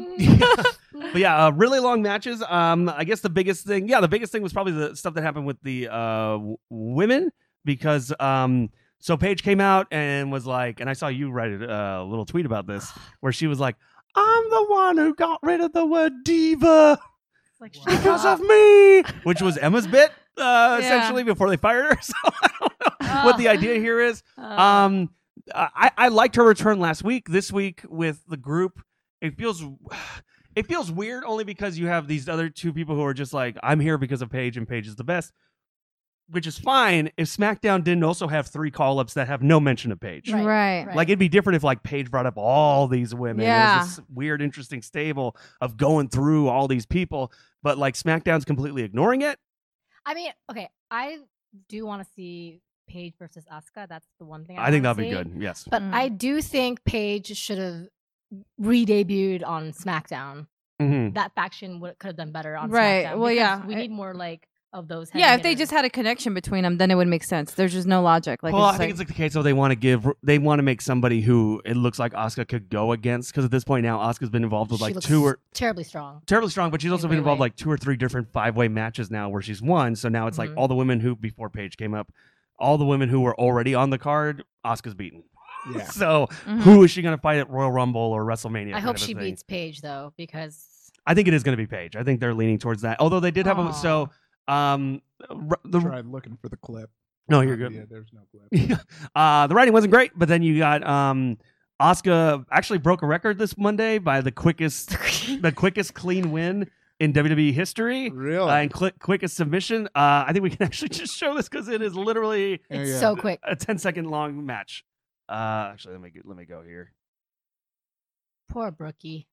but yeah, uh, really long matches. Um, I guess the biggest thing, yeah, the biggest thing was probably the stuff that happened with the uh w- women because um, so Paige came out and was like, and I saw you write a uh, little tweet about this where she was like, "I'm the one who got rid of the word diva like, shut because up. of me," which was Emma's bit uh, Yeah. essentially before they fired her. So I don't know what the idea here is. Uh, Um, I, I liked her return last week. This week with the group, it feels it feels weird only because you have these other two people who are just like, I'm here because of Paige, and Paige is the best, which is fine if SmackDown didn't also have three call-ups that have no mention of Paige. Right, Right. right. Like, it'd be different if, like, Paige brought up all these women. Yeah. There's this weird, interesting stable of going through all these people, but, like, SmackDown's completely ignoring it. I mean, okay, I do want to see Paige versus Asuka. That's the one thing I, I think wanna that'd be see. good, yes. But Mm. I do think Paige should have re-debuted on SmackDown. hmm That faction would could have done better on Right, SmackDown. well, because yeah, we I- need more like of those. heavy Yeah, if they hitters. just had a connection between them, then it would make sense. There's just no logic. Like, well, I it's think like, it's like the case of they want to give, they want to make somebody who it looks like Asuka could go against, because at this point now, Asuka's been involved with She like looks two or terribly strong. terribly strong, but she's also In been a involved way. like two or three different five way matches now where she's won. So now it's like Mhm. all the women who before Paige came up, all the women who were already on the card, Asuka's beaten. Yeah. So Mhm. who is she going to fight at Royal Rumble or WrestleMania? I kind hope of a she thing? beats Paige though, because I think it is going to be Paige. I think they're leaning towards that. Although they did have a Aw. so um r- the Tried looking for the clip. no you're Yeah, good. there's no clip. uh the writing wasn't great, but then you got um Asuka actually broke a record this Monday by the quickest the quickest clean win in W W E history. Really? Uh, and cl- quickest submission. Uh, I think we can actually just show this because it is literally Yeah, it's yeah. so quick. a ten second long match. Uh, actually, let me get, let me go here. Poor Brookie.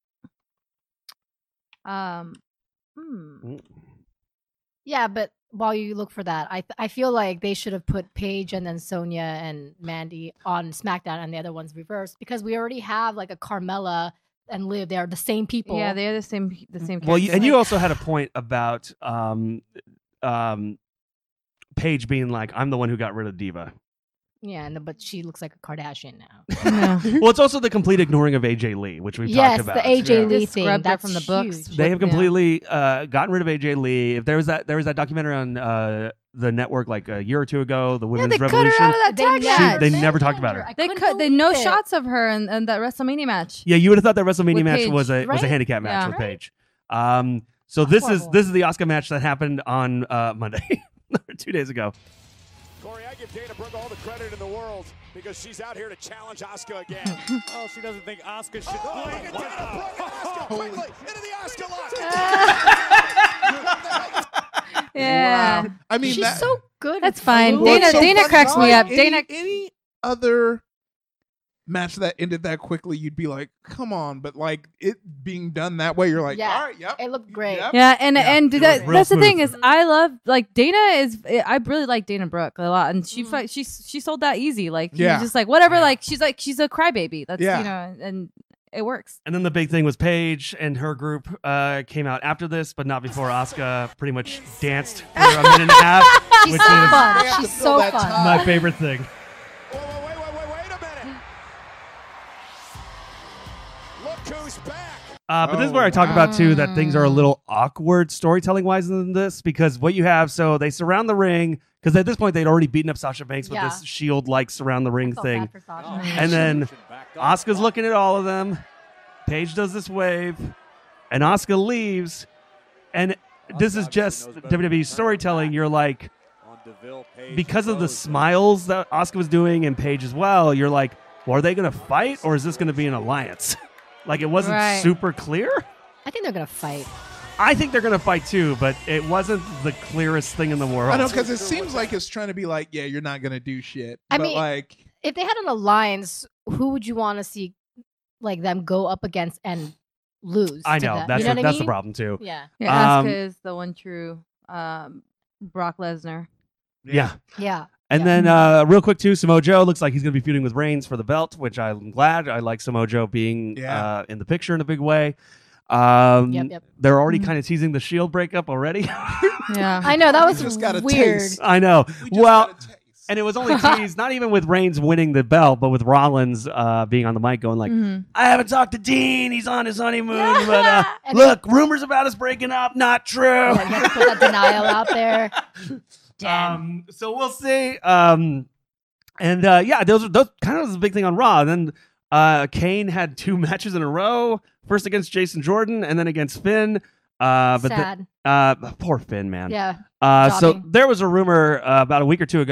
um, hmm. Yeah, but while you look for that, I I feel like they should have put Paige and then Sonya and Mandy on SmackDown and the other ones reversed, because we already have like a Carmella and Liv. They're the same people. yeah, they're the same. The same. Well, you, character. and you also had a point about um, um, Paige being like, "I'm the one who got rid of Diva." yeah, and, but she looks like a Kardashian now. No. Well, it's also the complete ignoring of A J Lee, which we've yes, talked about. the A J Yeah. Lee Just thing. scrubbed her That's from the books. huge. They have Yeah. completely uh, gotten rid of A J Lee. If there was that, there was that documentary on uh, the network like a year or two ago, the Yeah, Women's they cut Revolution. her out of that They tag never match. They mentioned never talked about her. I They couldn't cut. They no believe it. shots of her in, in that WrestleMania match. Yeah, you would have thought that WrestleMania With match Paige, was a was a right? handicap match Yeah. with Right? Paige. Um, so That's this is horrible. this is the Asuka match that happened on uh, Monday, two days ago. Corey, I give Dana Brooke all the credit in the world because she's out here to challenge Asuka again. Oh, she doesn't think Asuka should. Oh, look at Dana Brooke and Asuka quickly into the Asuka lock. Yeah. Wow. I mean, She's that, so good. That's with fine. food. Well, Dana- it's so Dana funny, cracks me like, up. Any, Dana- any other match that ended that quickly, you'd be like, "Come on!" But like it being done that way, you're like, Yeah. "All right, yep." It looked great. Yep. Yeah, and Yeah, and it that, was real that's the thing smooth. is I love like Dana is I really like Dana Brooke a lot, and she Mhm. fi- she she sold that easy. Like Yeah. she's just like whatever. Yeah. Like she's like she's a crybaby. That's Yeah. you know, and it works. And then the big thing was Paige and her group uh, came out after this, but not before Asuka pretty much danced for a minute and a half, She's which so is fun. They have She's to fill so that fun. time. my favorite thing. Whoa, whoa, wait, wait, wait, wait a minute. Look who's back. Uh, but this is Oh, where I talk about too that things are a wow. little awkward storytelling wise in this, because what you have, so they surround the ring because at this point they'd already beaten up Sasha Banks with Yeah. this shield like surround the I ring felt thing, bad for Sasha. and then Asuka's looking at all of them. Paige does this wave, and Asuka leaves, and this is just W W E storytelling. You're like, because of the smiles that Asuka was doing and Paige as well, you're like, well, are they going to fight or is this going to be an alliance? Like, it wasn't Right. super clear. I think they're gonna fight. I think they're going to fight too, but it wasn't the clearest thing in the world. I know, because it seems like it's trying to be like, "Yeah, you're not gonna do shit." I but mean, like, If they had an alliance, who would you want to see like them go up against and lose? I to know. them? That's, you know the, what I that's the mean? problem too. Yeah. Yeah, Um, Asuka is the one true um, Brock Lesnar. Yeah. Yeah. And Yeah. then, uh, real quick, too, Samoa Joe looks like he's going to be feuding with Reigns for the belt, which I'm glad. I like Samoa Joe being Yeah. uh, in the picture in a big way. Um, Yep, yep. They're already Mhm. kind of teasing the Shield breakup already. Yeah. I know that We was just got a weird. taste. I know. we just Well, got a taste. and it was only teased, not even with Reigns winning the belt, but with Rollins uh, being on the mic going like, Mhm. I haven't talked to Dean. He's on his honeymoon. But uh, And look, rumors about us breaking up, not true. Yeah, you have to put that denial out there. Damn. Um, so we'll see. Um, and uh, yeah, those are those kind of was a big thing on Raw. And then uh, Kane had two matches in a row: first against Jason Jordan, and then against Finn. Uh, but the- Sad. uh, poor Finn, man. Yeah. Uh, so Jobbing. there was a rumor uh, about a week or two ago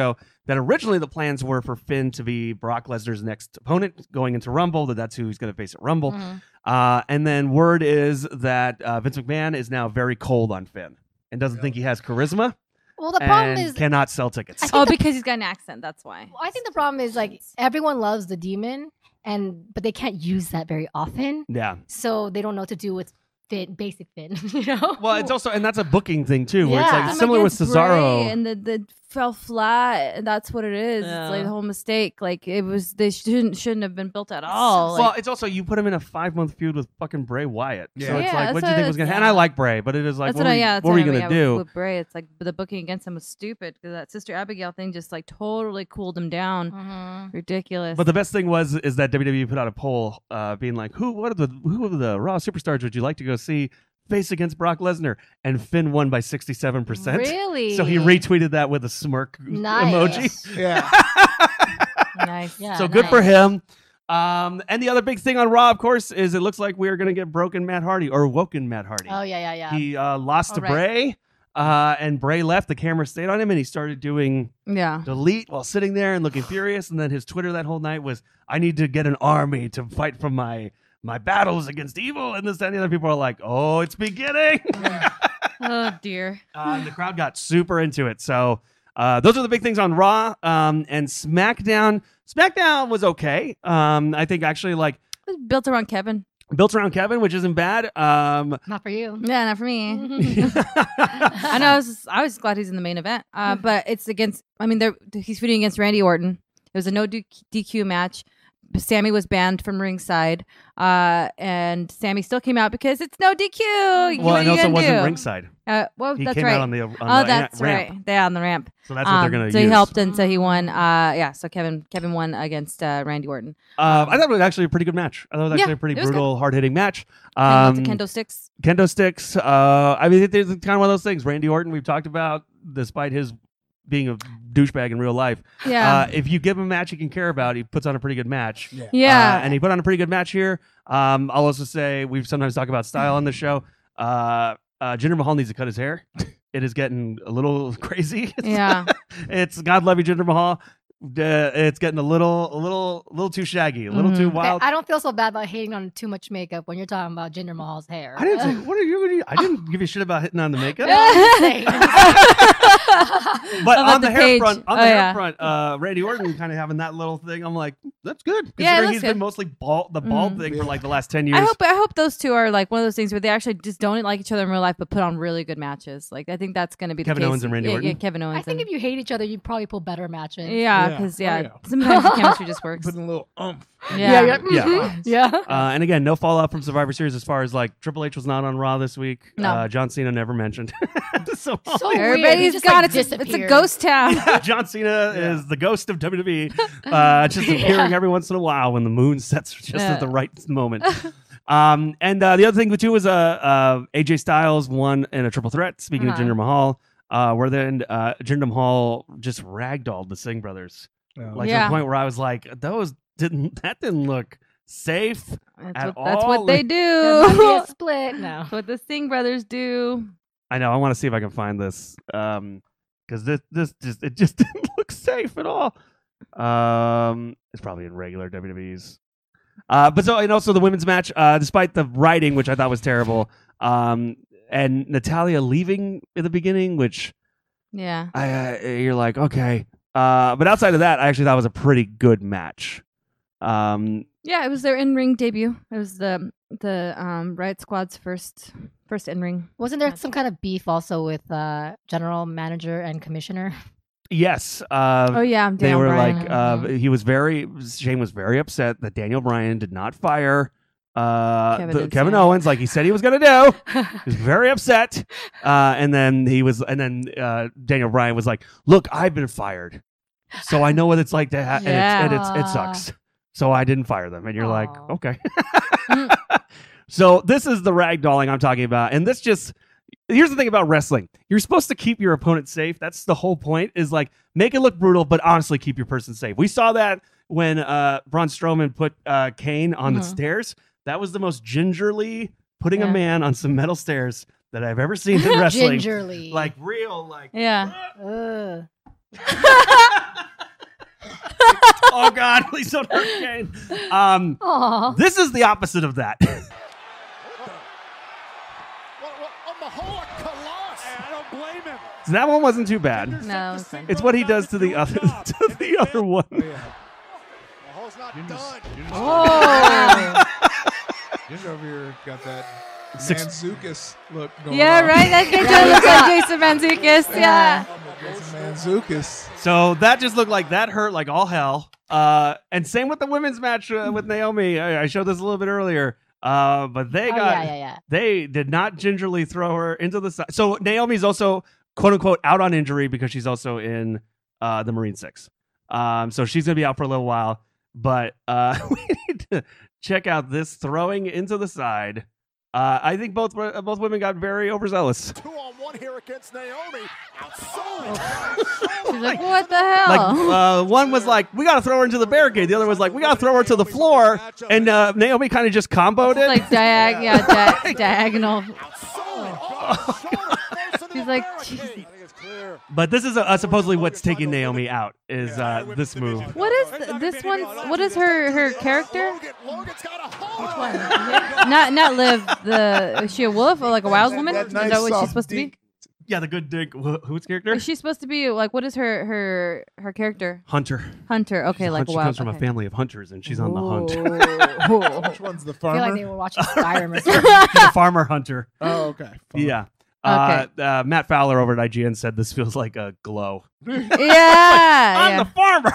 that originally the plans were for Finn to be Brock Lesnar's next opponent going into Rumble, that that's who he's going to face at Rumble. Mhm. Uh, and then word is that uh, Vince McMahon is now very cold on Finn and doesn't think he has charisma Well, the problem and is, cannot sell tickets. Oh, because he's got an accent. That's why. I think the problem is like everyone loves the demon, and but they can't use that very often, Yeah. so they don't know what to do with Finn, basic Finn. You know. Well, it's also, and that's a booking thing too, where it's Yeah. like Him similar with against Bray, Cesaro. and the the fell flat. And that's what it is. Yeah. It's like the whole mistake. Like it was. They shouldn't shouldn't have been built at all. Well, Like, it's also you put him in a five month feud with fucking Bray Wyatt. So Yeah. it's Yeah, like, that's what do you think what was gonna? it's- And I like Bray, but it is like, that's what, what, were I you, yeah. That's what were you what I- gonna yeah, do? with, with Bray? It's like the booking against him was stupid because that Sister Abigail thing just like totally cooled him down. Mhm. Ridiculous. But the best thing was is that W W E put out a poll, uh, being like, who, what are the, who of the Raw superstars would you like to go see face against Brock Lesnar? And Finn won by sixty-seven percent. Really? So he retweeted that with a smirk Nice. emoji. Yeah. nice. Yeah. so good nice. for him. Um, and the other big thing on Raw, of course, is it looks like we are going to get broken Matt Hardy or woken Matt Hardy. Oh yeah, yeah, yeah. He uh, lost to Oh, right. Bray, uh, and Bray left. The camera stayed on him, and he started doing Yeah. delete while sitting there and looking furious. And then his Twitter that whole night was, "I need to get an army to fight for my my battles against evil." And this, that, and the other people are like, "Oh, it's beginning." Oh dear. uh, and the crowd got super into it. So uh, those are the big things on Raw. Um, and SmackDown. SmackDown was okay. Um, I think actually like It was built around Kevin. built around Kevin, which isn't bad. Um, Not for you. Yeah, not for me. I know. I was, I was glad he's in the main event. Uh, but it's against. I mean, they're he's feuding against Randy Orton. It was a no D Q match. Sammy was banned from ringside, uh, and Sammy still came out because it's no D Q. well, what and are you also gonna wasn't do? ringside. Uh, well, He that's came right. out on the on oh, the that's ramp. right. Yeah, on the ramp. So that's what they're Um, gonna so use. he helped, and so he won. Uh, yeah. So Kevin, Kevin won against uh, Randy Orton. Uh, I thought it was actually a pretty good match. I thought it was Yeah, actually a pretty it was brutal, hard hitting match. And Um, lots of kendo sticks. kendo sticks. Uh, I mean, there's kind of one of those things. Randy Orton, we've talked about, despite his being a douchebag in real life. Yeah. Uh, if you give him a match he can care about, he puts on a pretty good match. Yeah. yeah. Uh, and he put on a pretty good match here. Um, I'll also say we've sometimes talked about style on the show. Uh, uh, Jinder Mahal needs to cut his hair. It is getting a little crazy. yeah. It's God love you, Jinder Mahal. Uh, it's getting a little, a little, a little too shaggy, a little Mhm. too Okay, wild. I don't feel so bad about hating on too much makeup when you're talking about Jinder Mahal's hair. I didn't say. What are you? What are you I didn't give you shit about hitting on the makeup. I'm saying. But About on the, the hair page. front, on Oh, the hair yeah. front, uh, Randy Orton kind of having that little thing. I'm like, that's good. Yeah, it Considering looks he's good. been mostly bald, the bald Mhm. thing for like the last ten years. I hope I hope those two are like one of those things where they actually just don't like each other in real life, but put on really good matches. Like I think that's going to be Kevin the case. Owens and Randy yeah, Orton? Yeah, Kevin Owens. I think and- if you hate each other, you'd probably pull better matches. yeah, Yeah. because Oh, yeah, yeah. sometimes the chemistry just works. Putting a little umph. Yeah, yeah, Yeah. mhm, yeah. Uh, and again, no fallout from Survivor Series as far as like Triple H was not on Raw this week. No. Uh, John Cena never mentioned. so So weird. He Everybody's just, got like, it. It's, a- it's a disappeared. ghost town. John Cena is the ghost of W W E, uh, just appearing every once in a while when the moon sets just Yeah. at the right moment. Um, and uh, the other thing too was uh, uh, A J Styles won in a triple threat. Speaking Uh-huh. of Jinder Mahal, uh, where then uh, Jinder Mahal just ragdolled the Singh brothers, Oh. like to Yeah. the point where I was like, those didn't that didn't look safe. That's At what, that's all, what they like- There might be do. a split. No. That's what the Singh brothers do. I know. I want to see if I can find this because this this just it just didn't look safe at all. Um, it's probably in regular W W E's. Uh, but so and also the women's match, uh, despite the writing, which I thought was terrible, um, and Natalia leaving in the beginning, which Yeah. I uh, you're like okay, uh, but outside of that, I actually thought it was a pretty good match. Um, Yeah, it was their in-ring debut. It was the the um, Riot Squad's first first in-ring. Wasn't there some kind of beef also with uh, general manager and commissioner? yes. Uh, Oh yeah, they Daniel were Bryan. like uh, he was very Shane was very upset that Daniel Bryan did not fire uh, Kevin the- and Kevin Sam. Owens like he said he was going to do. He was very upset, uh, and then he was, and then uh, Daniel Bryan was like, "Look, I've been fired, so I know what it's like to have, Yeah. and, it's, and it's, it sucks. So I didn't fire them." And you're like, Aw. "Okay." So this is the ragdolling I'm talking about, and this just. Here's the thing about wrestling. You're supposed to keep your opponent safe. That's the whole point, is like make it look brutal, but honestly keep your person safe. We saw that when uh, Braun Strowman put uh, Kane on the Mhm. stairs. That was the most gingerly putting a Yeah. man on some metal stairs that I've ever seen in wrestling. Gingerly. Like real, like Yeah. Ugh. Oh God, please don't hurt Kane. Um, Aw. this is the opposite of that. What, what, oh, Mahola Colossus. Hey, I don't blame him. So that one wasn't too bad. No, it's fine. It's what he does to the other to the other one. Mahola's not done. Oh. Ginger over here got that Six- Manzukis look going Yeah, on. right? That picture looks like Jason Mantzoukas. Yeah. Jason Manzukis. So that just looked like that hurt like all hell. Uh, and same with the women's match uh, with Naomi. I, I showed this a little bit earlier. Uh, but they Oh, got yeah, yeah, yeah. they did not gingerly throw her into the side. So Naomi's also quote unquote out on injury because she's also in uh, the Marine Six. Um, so she's gonna be out for a little while. But uh, we need to check out this throwing into the side. Uh, I think both both women got very overzealous. Two on one here against Naomi. Outsold. She's like, what the hell? Like uh, one was like, we got to throw her into the barricade. The other was like, we got to throw her to the floor. And uh, Naomi kind of just comboed It's it. like diag- yeah, di- diagonal. He's He's like, I think it's clear. But this is uh, supposedly what's taking Naomi out is uh, this move. What is th- this one? What is her her character? Logan, Logan's got a hold. Which one? Not not Liv. The is she a wolf or like a wild woman? That Is nice that what she's soft supposed to be? dink. Yeah, the good dick. Wh- Whose character? Is she supposed to be like? What is her her her character? Hunter. Hunter. Okay, like she a wild. comes from okay. a family of hunters, and she's on the hunt. Whoa. Which one's the I feel like farmer? they were watching Skyrim or something. She's a farmer hunter. Oh, okay. Farmer. Yeah. Uh, uh, Matt Fowler over at I G N said this feels like a glow. Yeah. I'm yeah. the farmer.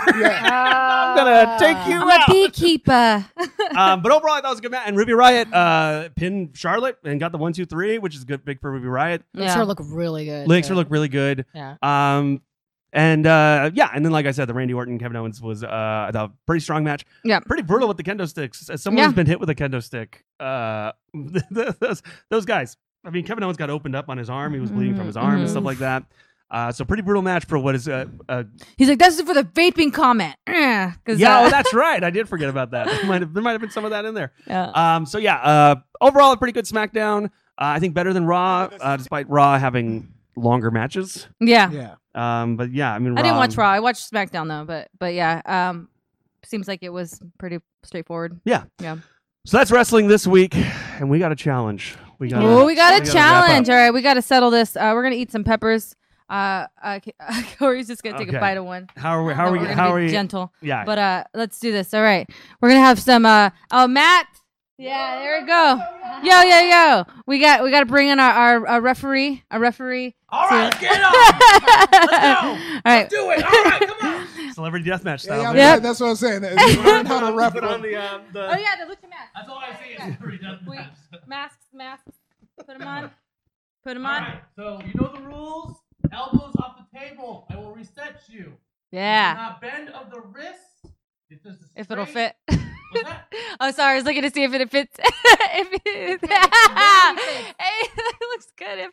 I'm gonna take you I'm a out. beekeeper. um, but overall, I thought it was a good match. And Ruby Riot uh, pinned Charlotte and got the one, two, three, which is good, big for Ruby Riot. Makes her look really good. Makes too. her look really good. Yeah. Um, and uh, yeah, and then like I said, the Randy Orton Kevin Owens was uh, I thought a pretty strong match. Yeah. Pretty brutal with the kendo sticks. As someone Yeah. who's been hit with a kendo stick, uh, those those guys. I mean, Kevin Owens got opened up on his arm. He was bleeding from his arm and stuff like that. Uh, so pretty brutal match for what is uh, uh He's like, this is for the vaping comment. Yeah. yeah. Uh, Oh, that's right. I did forget about that. There might have, there might have been some of that in there. yeah. Um, so yeah, uh, overall a pretty good SmackDown. Uh, I think better than Raw, uh, despite Raw having longer matches. yeah. Yeah. Um, but yeah, I mean, I didn't Raw- watch Raw. I watched SmackDown though, but but yeah, um, seems like it was pretty straightforward. Yeah. Yeah. So that's wrestling this week, and we got a challenge. We got. Oh, we got a gotta wrap challenge. up. All right, we got to settle this. Uh, we're gonna eat some peppers. Uh, uh Corey's just gonna take Okay. a bite of one. How are we? How No, are we? we're gonna How be are we? gentle? Yeah. But uh, let's do this. All right, we're gonna have some. Uh, oh, Matt. Yeah, there we go. Yo, yo, yo. We got we got to bring in our, our, our referee. Our referee. All right, to- get it on. Let's go. All right. Do it. All right, come on. Celebrity deathmatch Yeah, style. yeah, baby. Yep. That's what I'm saying. You learn how to ref. Put on the, uh, the Oh yeah, the lucha mask. That's all I see is celebrity We, deathmatch. masks, masks. Put them on. Put them All on. right, so you know the rules. Elbows off the table. I will reset you. Yeah. Now bend of the wrist. If, there's a If it'll straight- fit. What's that? Oh, sorry. I was looking to see if it fits. if it, hey, it looks good.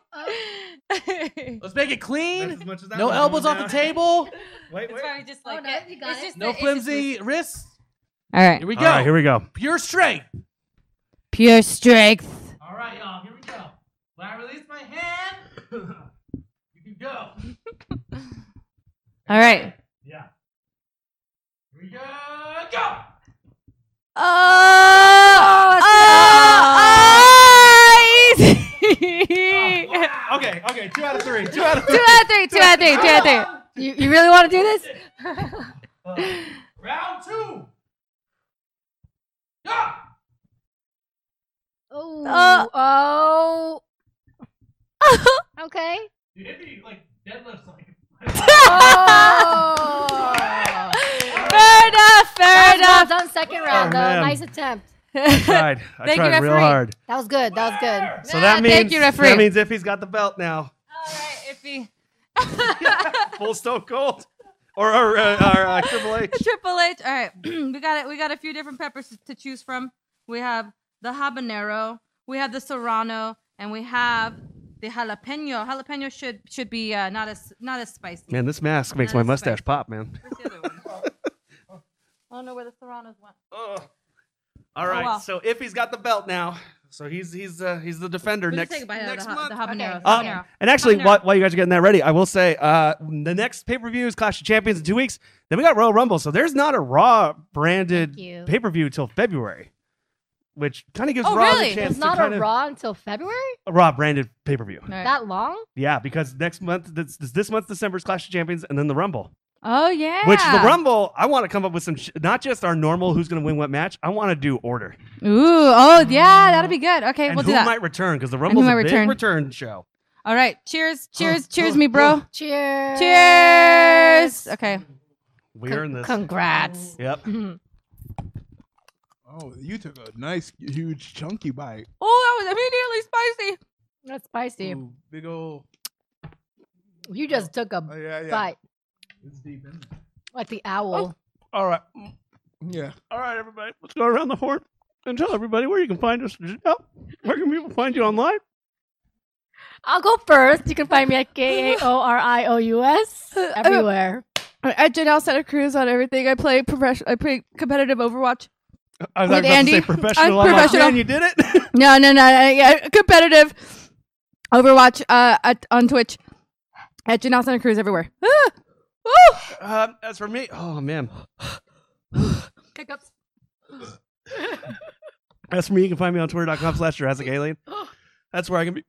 If it, Let's make it clean. That's as much as that No one. elbows off the table. Wait, it's wait. probably just like no, it. you got It's it. just No the- it's just flimsy loose. wrists. All right. Here we All go. right, here we go. Pure strength. Pure strength. All right, y'all. Here we go. When I release my hand, you can go. All right. Yeah. Here we go. Go. Oh, oh, easy. Okay, okay. Two out of three. Two out of Two out of three. Two out of three. Two out of three. You, you really want to do this? Uh, round two. Go. Oh. Oh. Oh. Okay. You hit me like deadlifts like. Oh. Fair enough. Fair That was well enough. done. Second round, though. man. Nice attempt. I tried. I Thank you, tried real referee. hard. That was good. That was good. So Ah, that means thank you, referee. that means Iffy's got the belt now. All right, Iffy. Full Stone Cold. Or, or, uh, or uh, Triple H. Triple H. All right, we got it. We got a few different peppers to, to choose from. We have the habanero, we have the serrano, and we have the jalapeno. Jalapeno should should be uh, not as not as spicy. Man, this mask makes That my is mustache spicy. pop, man. Where's the other one? I don't know where the serranos went. Ugh. All right. wow. So if he's got the belt now, so he's he's uh, he's the defender We'll just next take a bite out of next the, ha- month. the habanero. Okay. Um, habanero. and actually, Habanero. while, while you guys are getting that ready, I will say uh, the next pay per view is Clash of Champions in two weeks. Then we got Royal Rumble, so there's not a Raw branded Thank you. pay per view till February, which kind of gives Oh, Raw really? the chance It's to not kind a of Raw until February? a Raw branded pay per view. All right. That long? Yeah, because next month this, this month December's Clash of Champions, and then the Rumble. Oh yeah. Which the Rumble, I want to come up with some, sh- not just our normal who's going to win what match. I want to do order. Ooh. Oh yeah. That'll be good. Okay, And we'll who do that. might return, because the who Rumble's a might big return. return show. All right. Cheers. Cheers. Cheers, me, bro. Cheers. Cheers. Okay. We're in this. Congrats. Yep. Oh, you took a nice, huge, chunky bite. Oh, that was immediately spicy. That's spicy. Ooh, big old. You just took a Oh, yeah, yeah. bite It's deep in there. like the owl. All right. Yeah. All right, everybody. Let's go around the horn and tell everybody where you can find us. Oh, where can people find you online? I'll go first. You can find me at K A O R I O U S everywhere. At Janelle Santa Cruz on everything. I play professional. I play competitive Overwatch. I was With about to Andy. say professional. I'm I'm like, professional. man, you did it. No, no, no. no yeah, competitive Overwatch uh, at, on Twitch. At Janelle Santa Cruz everywhere. Ah! Woo! um, as for me, oh man. Hiccups. As for me, you can find me on twitter.com slash Jurassic Alien. That's where I can be.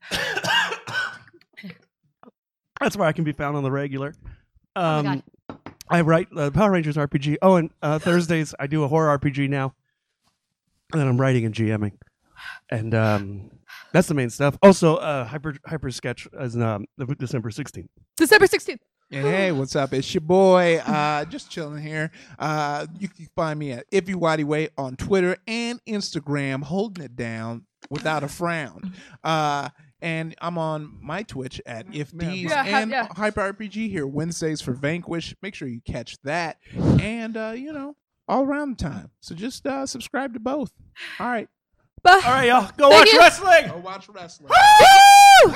That's where I can be found on the regular. Um, my I write uh, Power Rangers R P G. Oh, and uh, Thursdays I do a horror R P G now, and then I'm writing and GMing, and um, that's the main stuff. Also, uh, Hyper Hyper Sketch is um, December sixteenth. December sixteenth. And hey, what's up? It's your boy, uh, just chilling here. Uh, you can find me at If You Waddy Way on Twitter and Instagram, holding it down without a frown. Uh, and I'm on my Twitch at If D's Yeah, ha- and yeah. Hyper R P G here Wednesdays for Vanquish. Make sure you catch that. And uh, you know, all around the time. So just uh, subscribe to both. All right. Bye. All right, y'all, go Thank watch you. wrestling. Go watch wrestling. Woo!